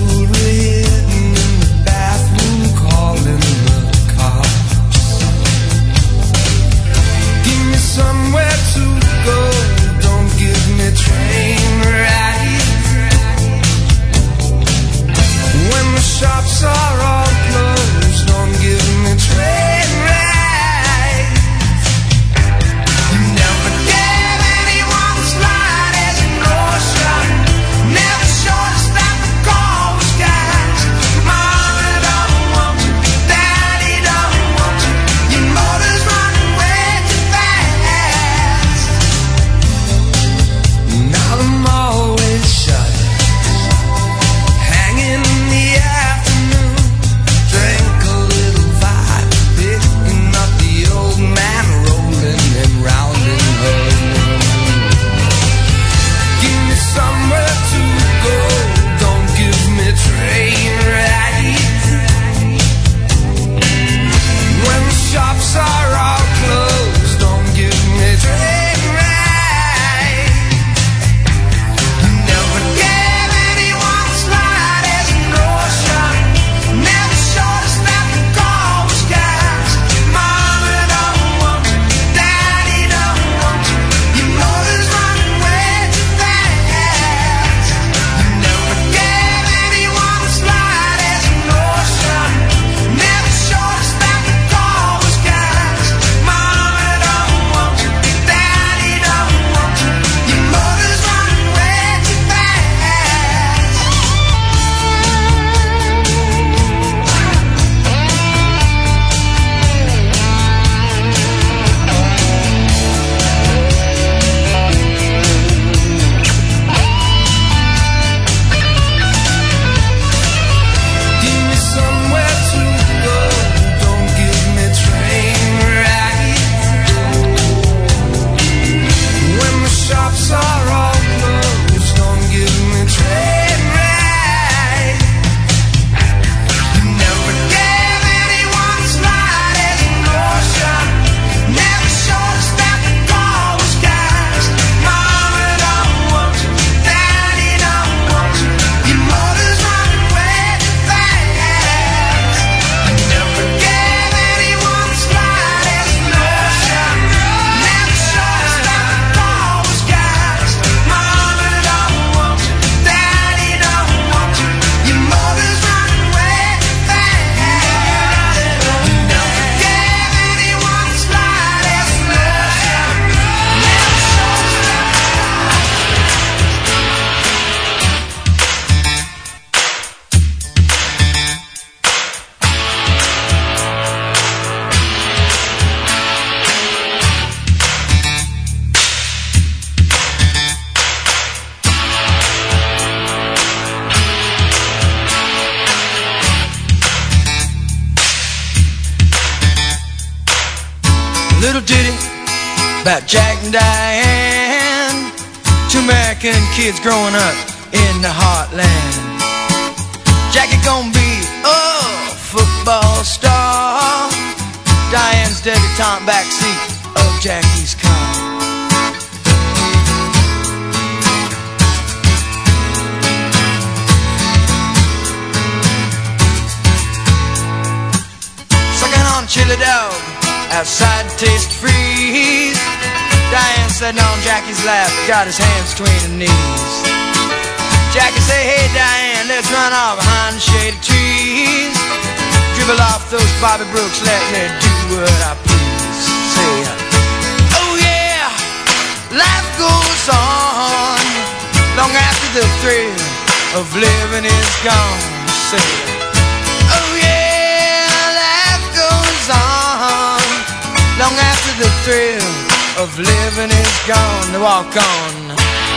about Jack and Diane, two American kids growing up in the heartland. Jackie gonna be a football star, Diane's debutante backseat of Jackie's car. Chili dog outside Taste Freeze. Diane sitting on Jackie's lap, got his hands between her knees. Jackie say, hey Diane, let's run off behind the shady trees. Dribble off those Bobby Brooks, let me do what I please. Say, oh yeah, life goes on long after the thrill of living is gone. Say, oh yeah, on long after the thrill of living is gone. To walk on.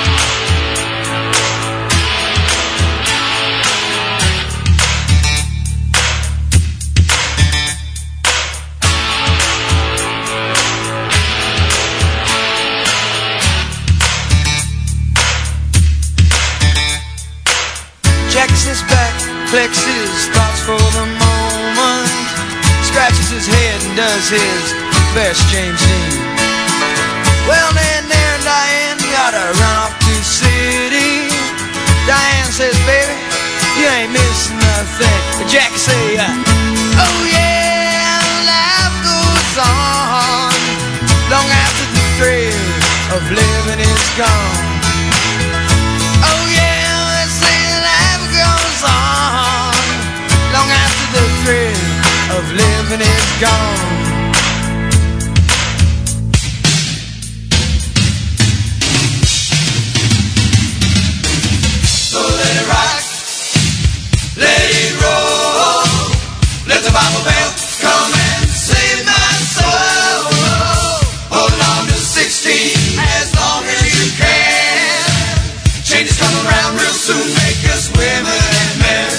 Jackie sits back, flexes thoughts for the moment, scratches his head and does his best James Dean. Well then there, Diane, gotta run off to the city. Diane says, baby, you ain't missing nothing. But Jackie say, oh yeah, life goes on long after the thrill of living is gone. Oh yeah, they say life goes on long after the thrill of living is gone. So let it rock, let it roll, let the Bible bell come and save my soul. Hold on to 16 as long as you can. Changes come around real soon, make us women and men.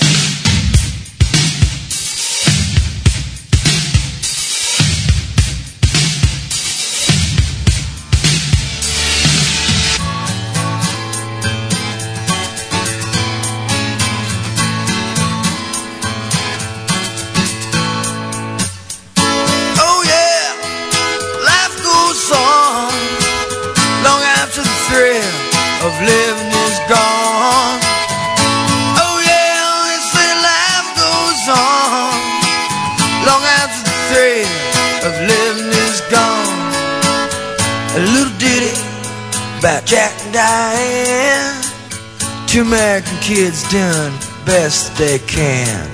Of living is gone. Oh yeah, they say life goes on long after the thrill of living is gone. A little ditty about Jack and Diane, two American kids doing best they can.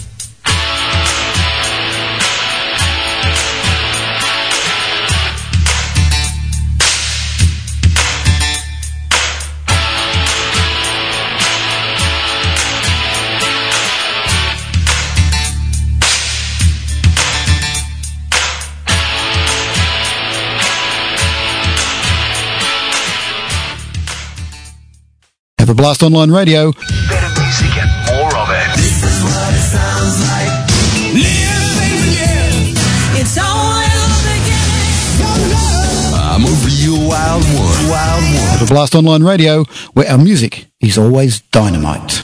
Have a blast online radio. Better music and more of it. This is what it sounds like. Living again. It's only the beginning. I'm a real wild one. Wild one. Have a blast online radio, where our music is always dynamite.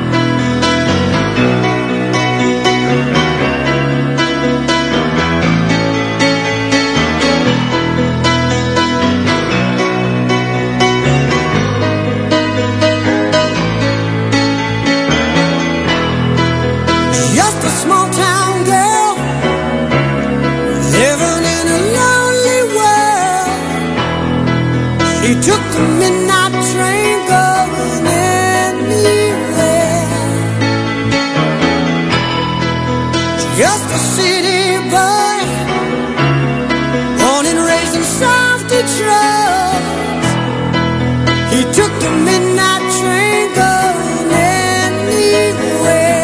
Took the midnight train going anywhere. Just a city boy, born and raised in South Detroit. He took the midnight train going anywhere.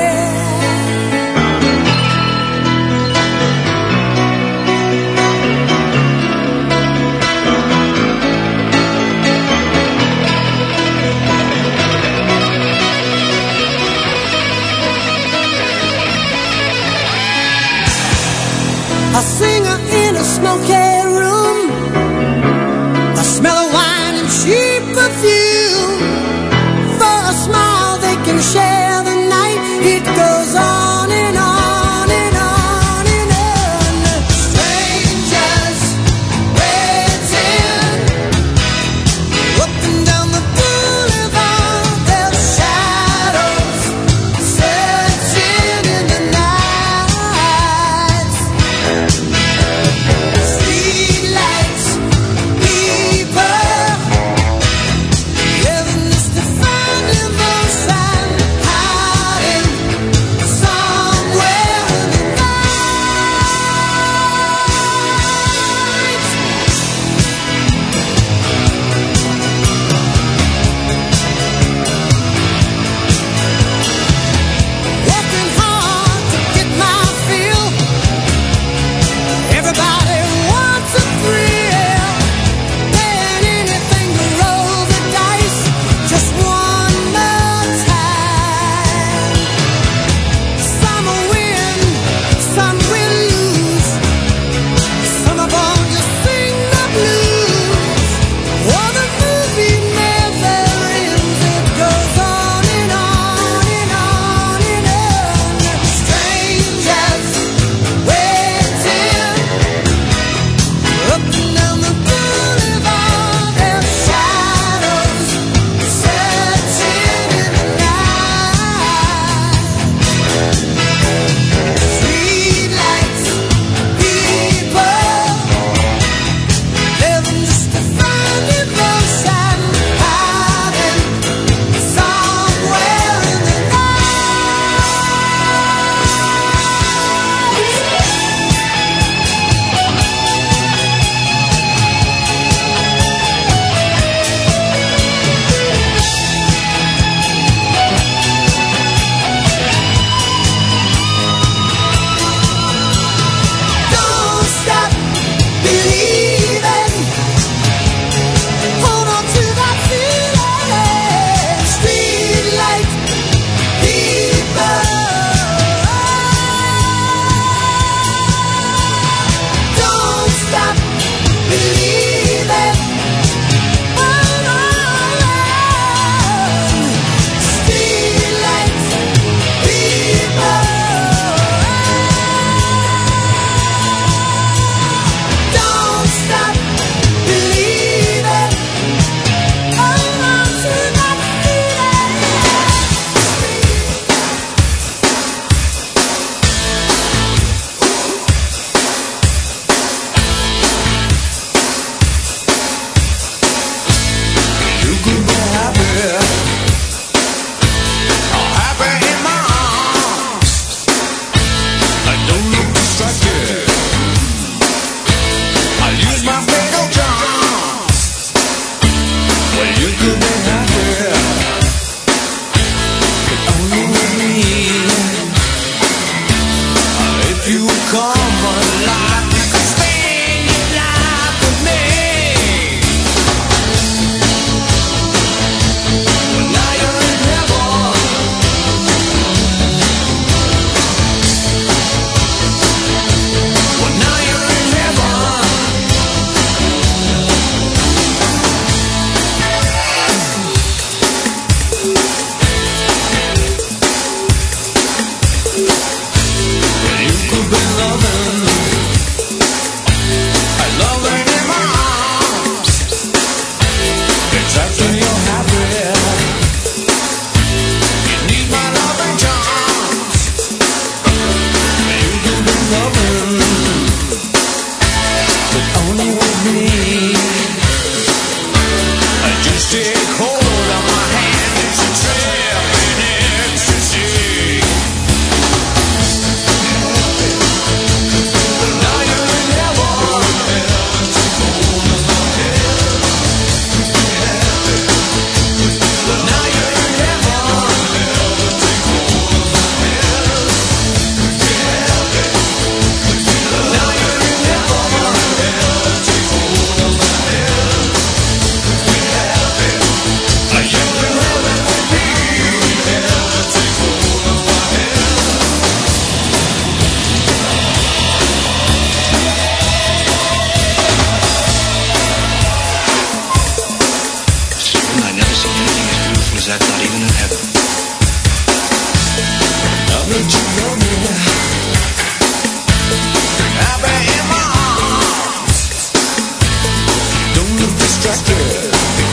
jacket.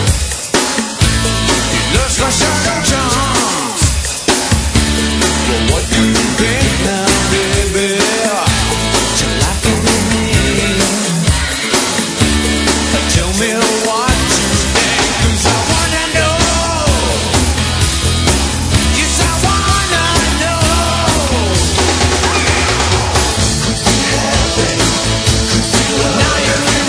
He looks like Sherlock Jones. Well, what do you think now, baby? You like it with me? Tell me what you think, 'cause I wanna know. Yes, I wanna know. Now you're in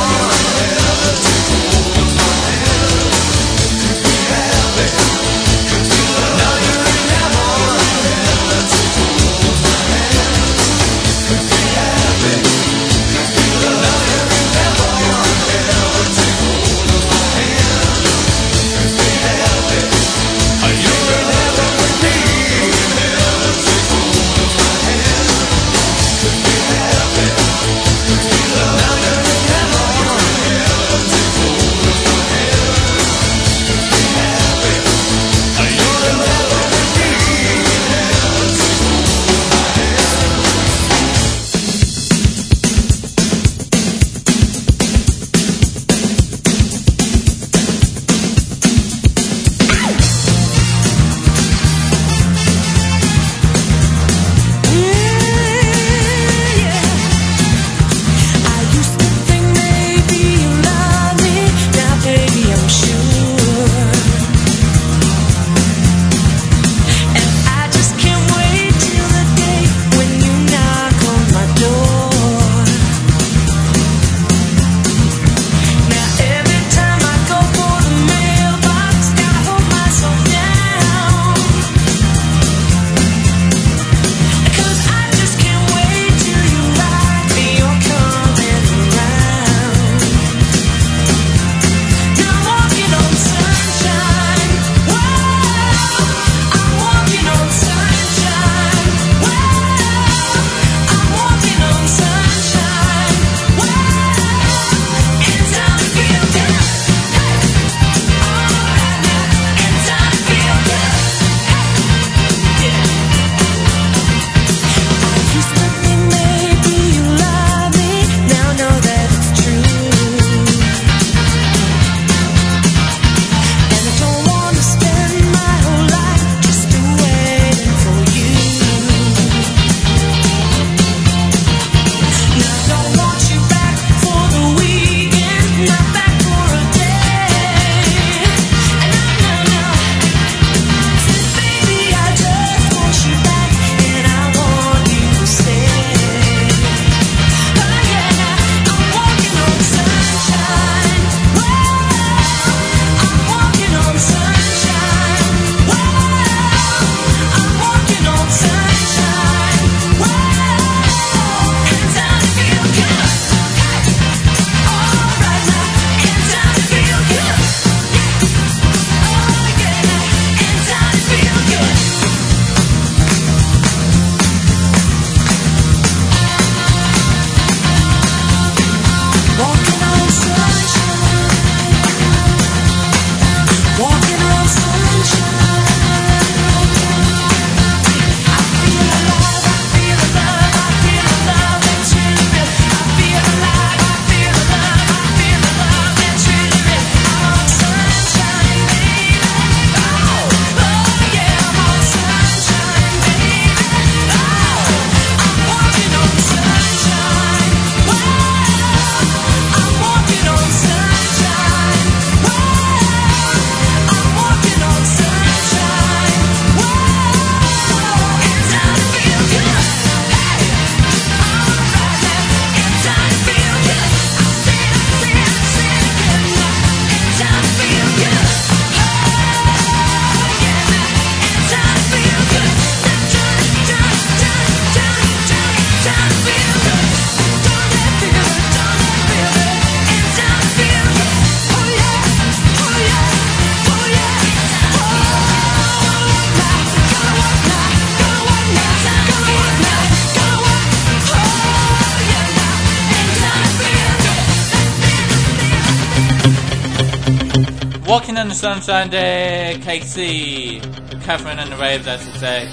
Walking on the Sunshine Day, KC, Catherine and the Raves, I should say.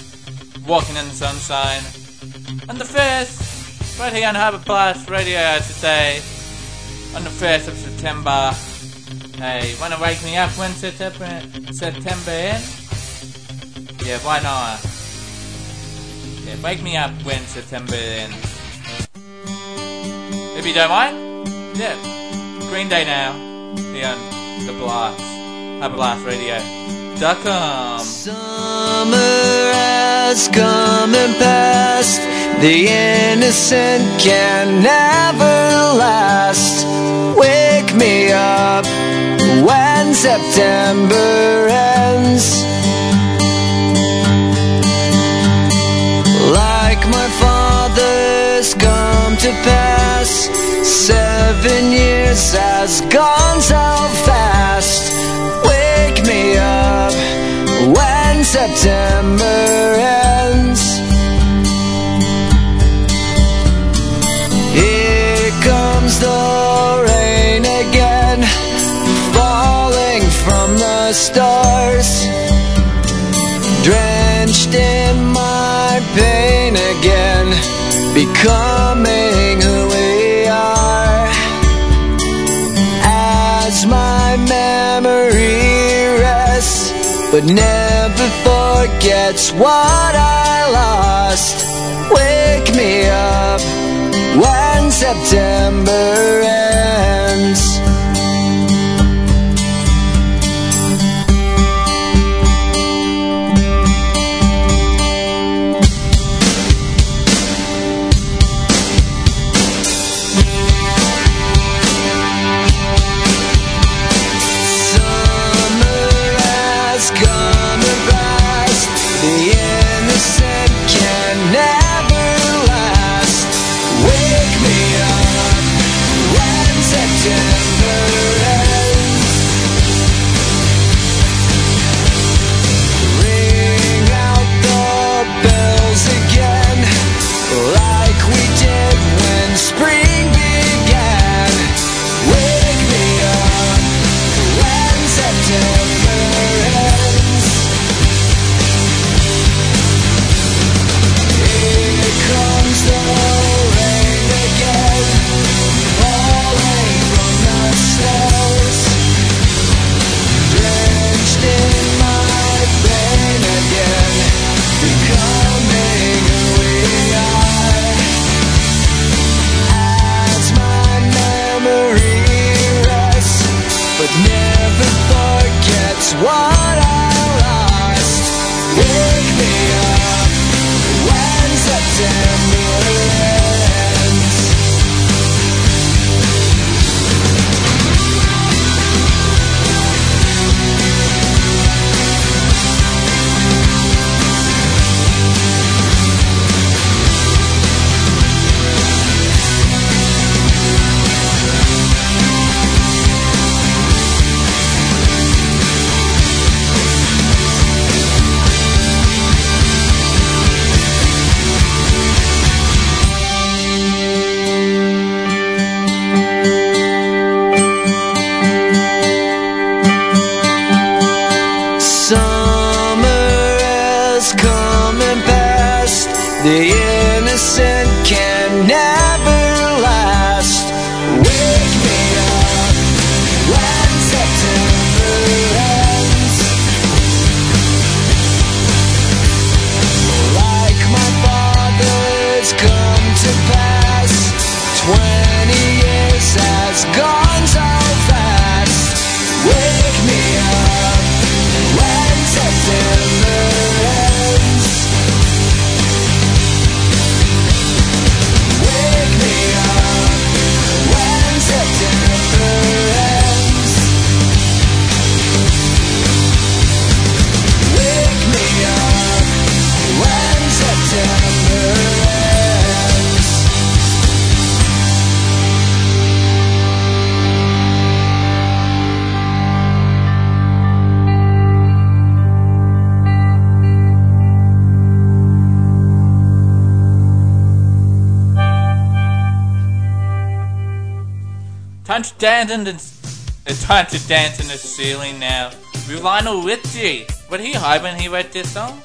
Walking in the Sunshine. And the first, right here on Harbour Blast Radio, I should say. on the 1st of September. Hey, wanna wake me up when September ends? Yeah, why not? Yeah, wake me up when September ends. If you don't mind, yeah. Green Day now. Here on The Blast. HyperBlastRadio.com. Summer has come and passed. The innocent can never last. Wake me up when September ends. Like my father's come to pass, 7 years has gone so fast. Wake me up when September ends. Here comes the rain again, falling from the stars, drenched in my pain again, becoming who we are. As my memory rests, but never forgets what I lost. Wake me up when September ends. The innocent can never last. Wake me up when September ends. Like my father's come to pass, 20 years has gone so fast. Wake me up when September ends. Time to dance in the ceiling now. With Lionel Richie. Was he high when he wrote this song?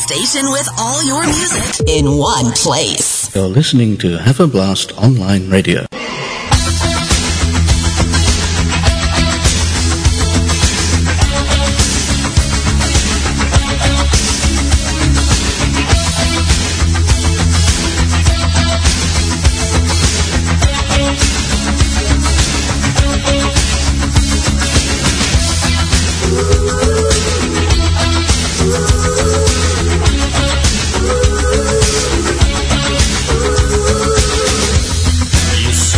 station with all your music in one place. You're listening to Have a Blast Online Radio. You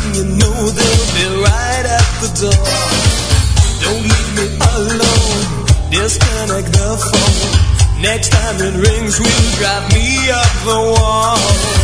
you know they'll be right at the door. Don't leave me alone, disconnect the phone. Next time it rings, will drive me up the wall.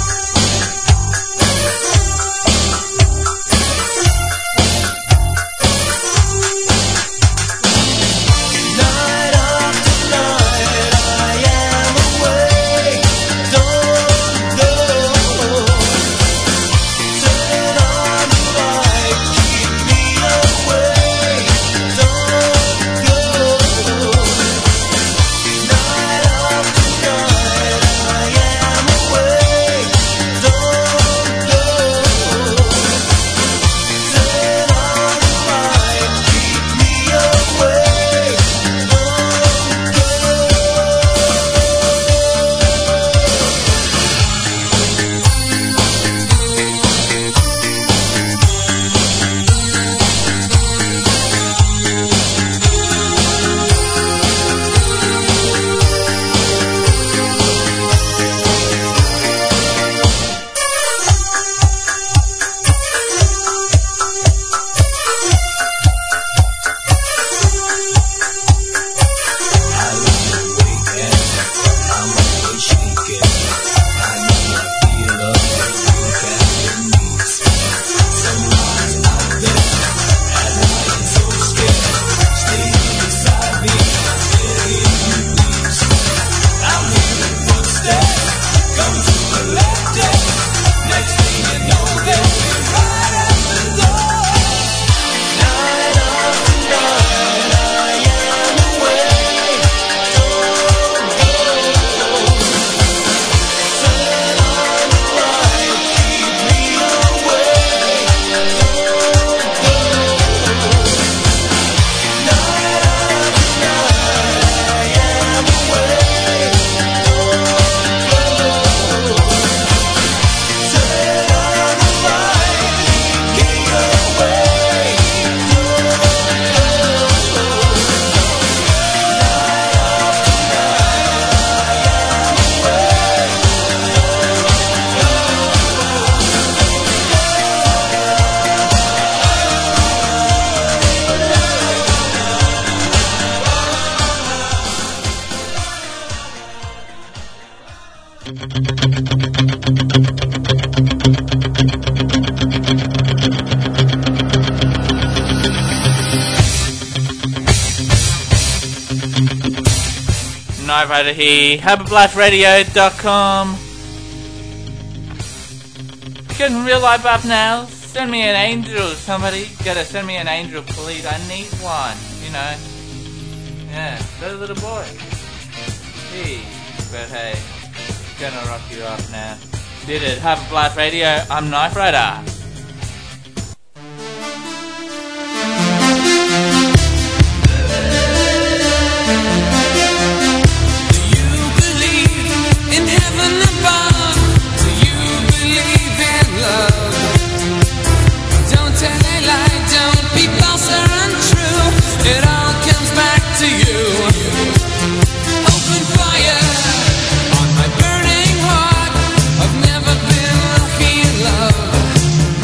Night Rider here, HappyBlastRadio.com. Getting real life up now. Send me an angel, somebody. Gotta send me an angel, please. I need one, you know. Yeah, that little boy. Hey, but hey, gonna rock you off now. Did it, Happy Blast Radio. I'm Night Rider. It all comes back to you. Open fire on my burning heart. I've never been lucky in love.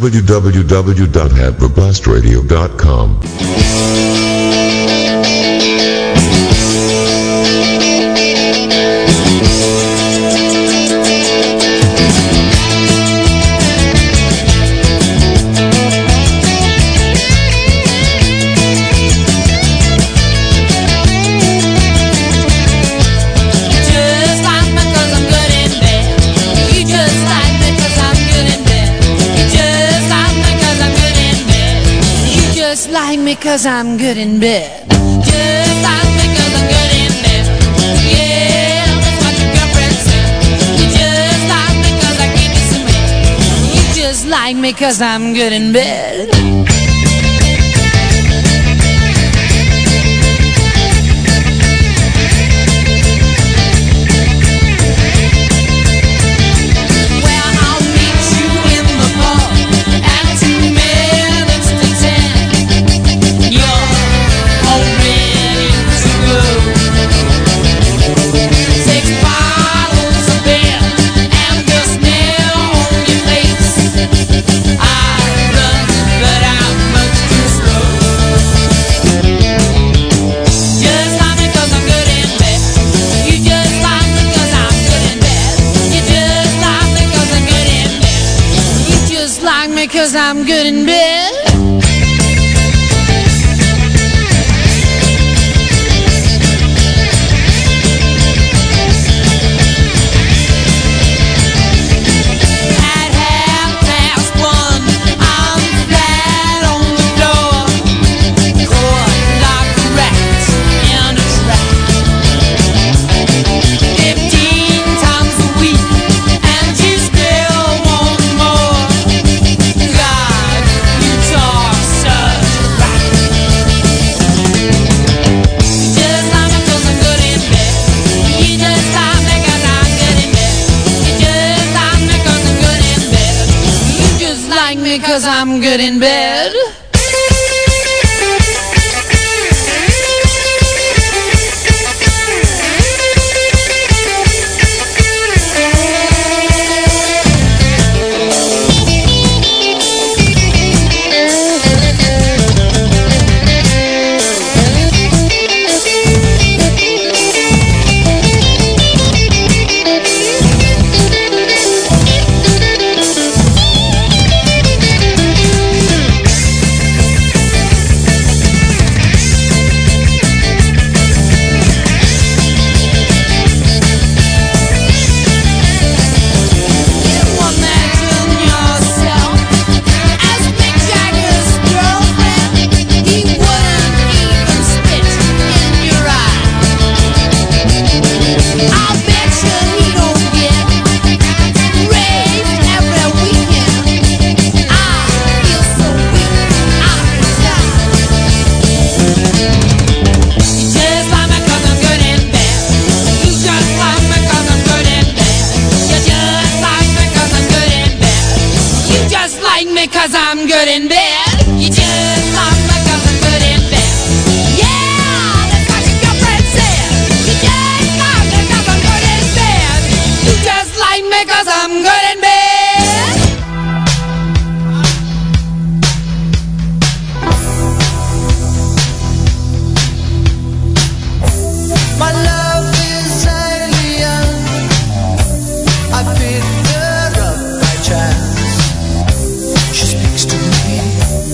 www.haveablastradio.com. Like me 'cause I'm good in bed. Just like me 'cause I'm good in bed. Yeah, that's what your girlfriend said. You just like me 'cause I give you some head. You just like me 'cause I'm good in bed. Cause I'm good in bed. Cause I'm good in bed. Cause I'm good in bed. You just like me cause I'm good in bed. Yeah, that's what your girlfriend said. You just like me cause I'm good in bed. You just like me cause I'm good in bed. My love is alien. I picked her up by chance. She speaks to me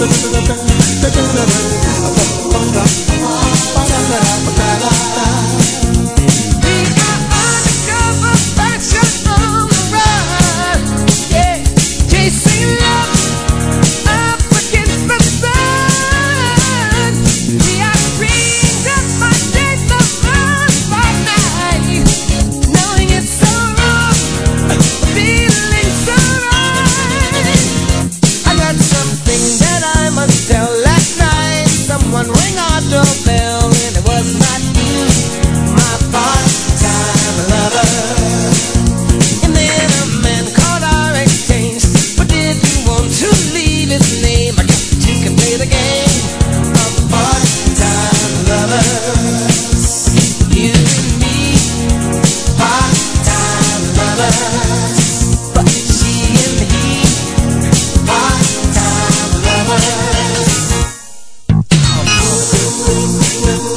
Part-time lovers.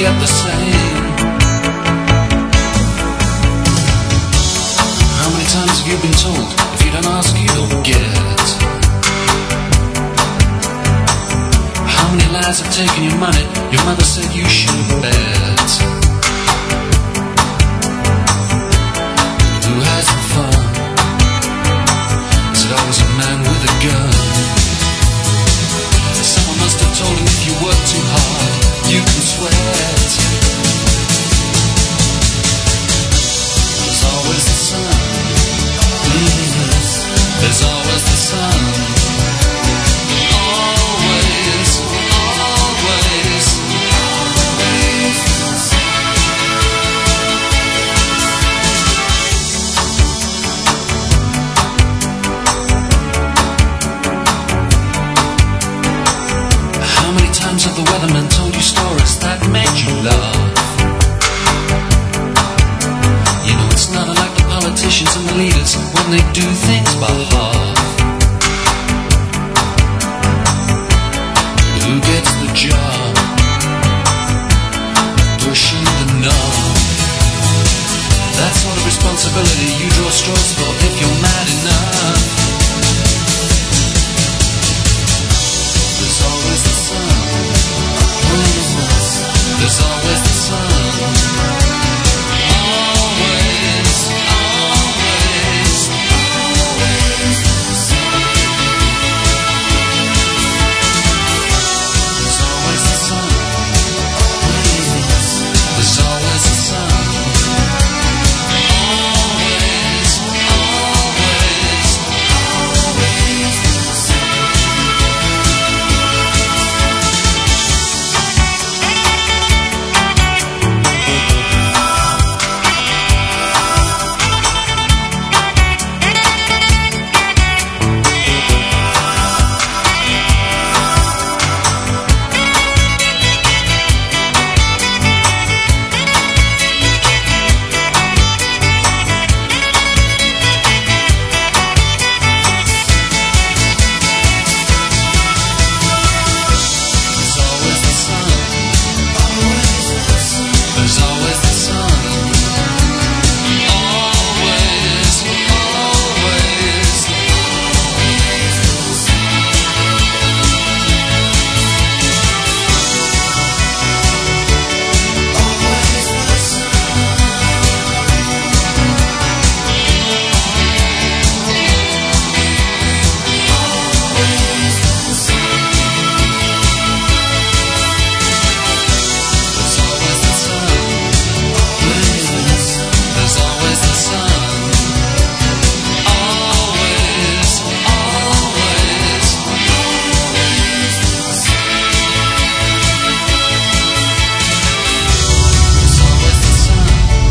get the same. How many times have you been told, if you don't ask you don't get? How many lies have taken your money, your mother said you should bet? Who has the fun? Is it always a man with a gun? Someone must have told him if you work too hard, you can sweat. There's always the sun. There's always the sun. Always, always, always. How many times have the weatherman told you stories that made you laugh? You know it's not unlike the politicians and the leaders when they do things by half. Who gets the job? Pushing the knob. That sort of responsibility you draw straws for if you're mad enough. There's always the sun. There's always the sun. Always, always, always. There's always the sun. There's always the sun. Always, always, always. There's always the sun. There's always the sun. Always, always, There's always the sun. There's always the sun. Always, always, always. There's always the sun.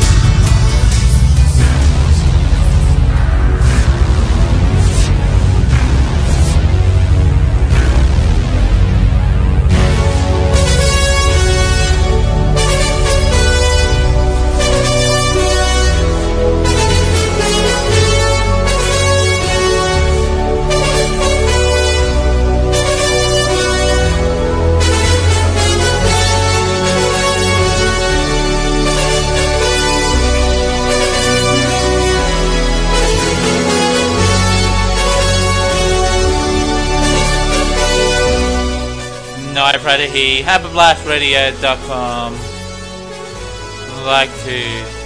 Night Rider here, HappyBlastRadio.com. I'd like to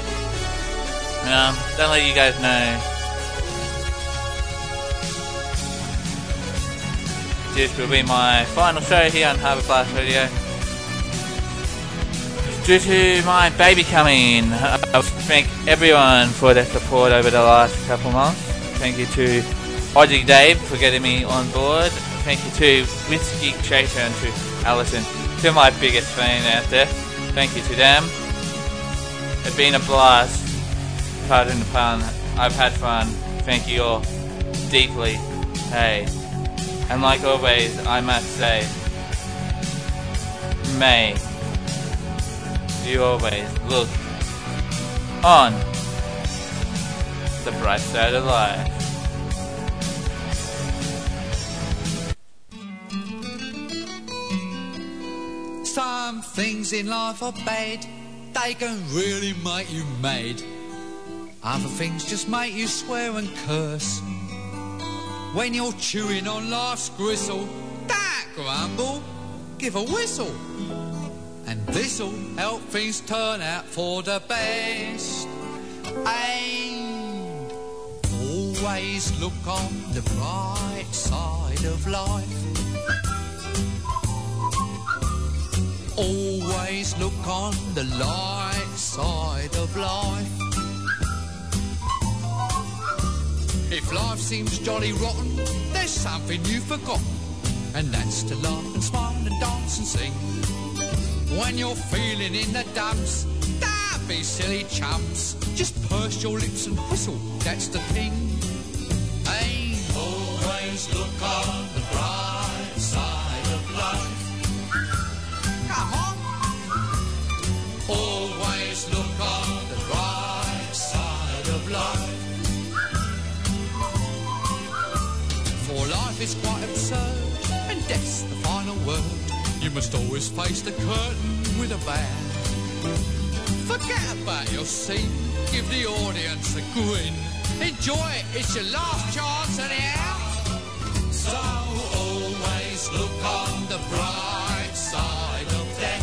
don't let you guys know. This will be my final show here on Happy Blast Radio. Due to my baby coming, I want to thank everyone for their support over the last couple months. Thank you to Aussie Dave for getting me on board. Thank you to Whiskey Chaser and to Alison, to my biggest fan out there. Thank you to them. It's been a blast. Pardon the pun. I've had fun. Thank you all deeply. Hey. And like always, I must say, may you always look on the bright side of life. Some Some things in life are bad, they can really make you mad. Other things just make you swear and curse. When you're chewing on life's gristle, don't grumble, give a whistle. And this'll help things turn out for the best. And always look on the bright side of life. Always look on the light side of life. If life seems jolly rotten, there's something you've forgotten, and that's to laugh and smile and dance and sing. When you're feeling in the dumps, don't be silly chumps, just purse your lips and whistle, that's the thing. Hey, always look on the bright side of life. Come on. Always look on the bright side of life. For life is quite absurd, and death's the final word. You must always face the curtain with a bow. Forget about your scene, give the audience a grin. Enjoy it, it's your last chance anyhow. So always look on the bright side of death.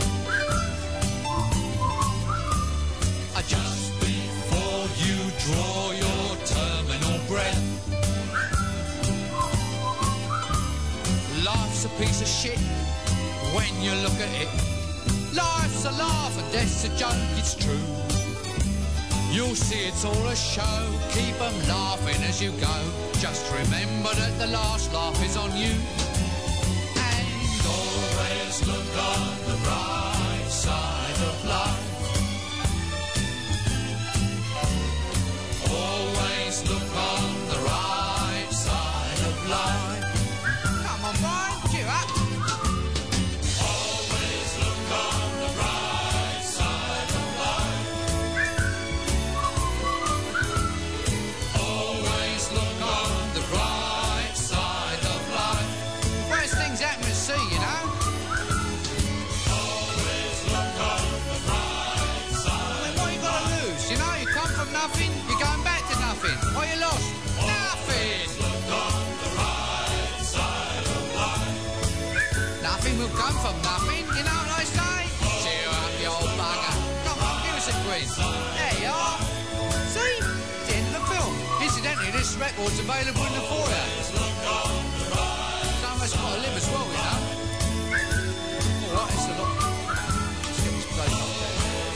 Just before you draw your terminal breath. Life's a piece of shit when you look at it. Life's a laugh and death's a joke, it's true. You'll see it's all a show, keep them laughing as you go. Just remember that the last laugh is on you. And always look on the bright side of life. Always look on the right side of life. Come on, Brian, cheer up. Always look on the right side of life. Always look on the right side of life. Worst things happen at sea, you know. Always look on the right side. What you got to lose? You know, you come from nothing, you're going back to nothing. What you lost? Nothing. Look on the right side of life. Nothing will come from nothing, you know what I say? Cheer up, you old bugger. Come on, give us a quiz. There you are. See? It's the end of the film. Incidentally, this record's available in the foyer. Some of us got to live as well, you know. Alright, it's a lot. Let's get this place up there.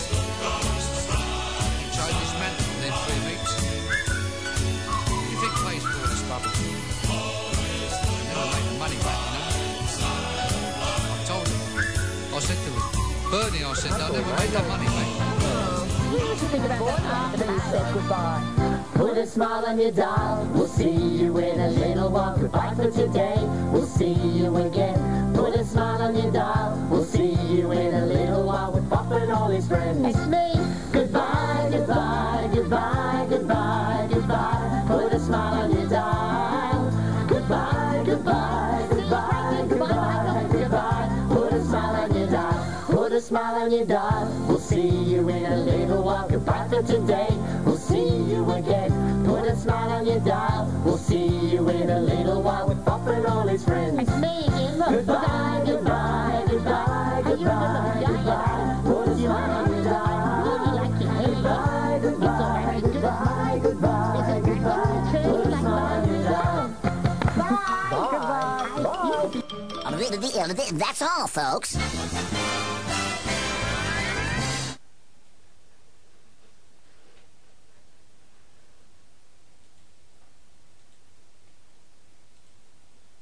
Change this man within 3 weeks. What do you think pays for all this rubbish? Never make the money back, you know. I told him. I said to him, Bernie, I said, they'll never make that money back. What you think about that after you said goodbye? Put a smile on your dial. We'll see you in a little while. Goodbye for today. We'll see you again. Put a smile on your dial. We'll see you in a little while with Pop and all his friends. It's me. Goodbye, goodbye, goodbye, goodbye, goodbye. Put a smile on your dial. Goodbye, goodbye, goodbye, goodbye, goodbye. Put a smile on your dial. Put a smile on your dial. We'll see you in a little while. Goodbye for today. We'll see you again. Put a smile on your dial. We'll see you in a little while with Pop and all his friends. It's me again. Look. Goodbye, goodbye, goodbye, goodbye, goodbye. Put a smile on your dial. Goodbye, goodbye, goodbye, goodbye, goodbye. Put a smile on your dial. Bye, goodbye. Bye. That's all, folks.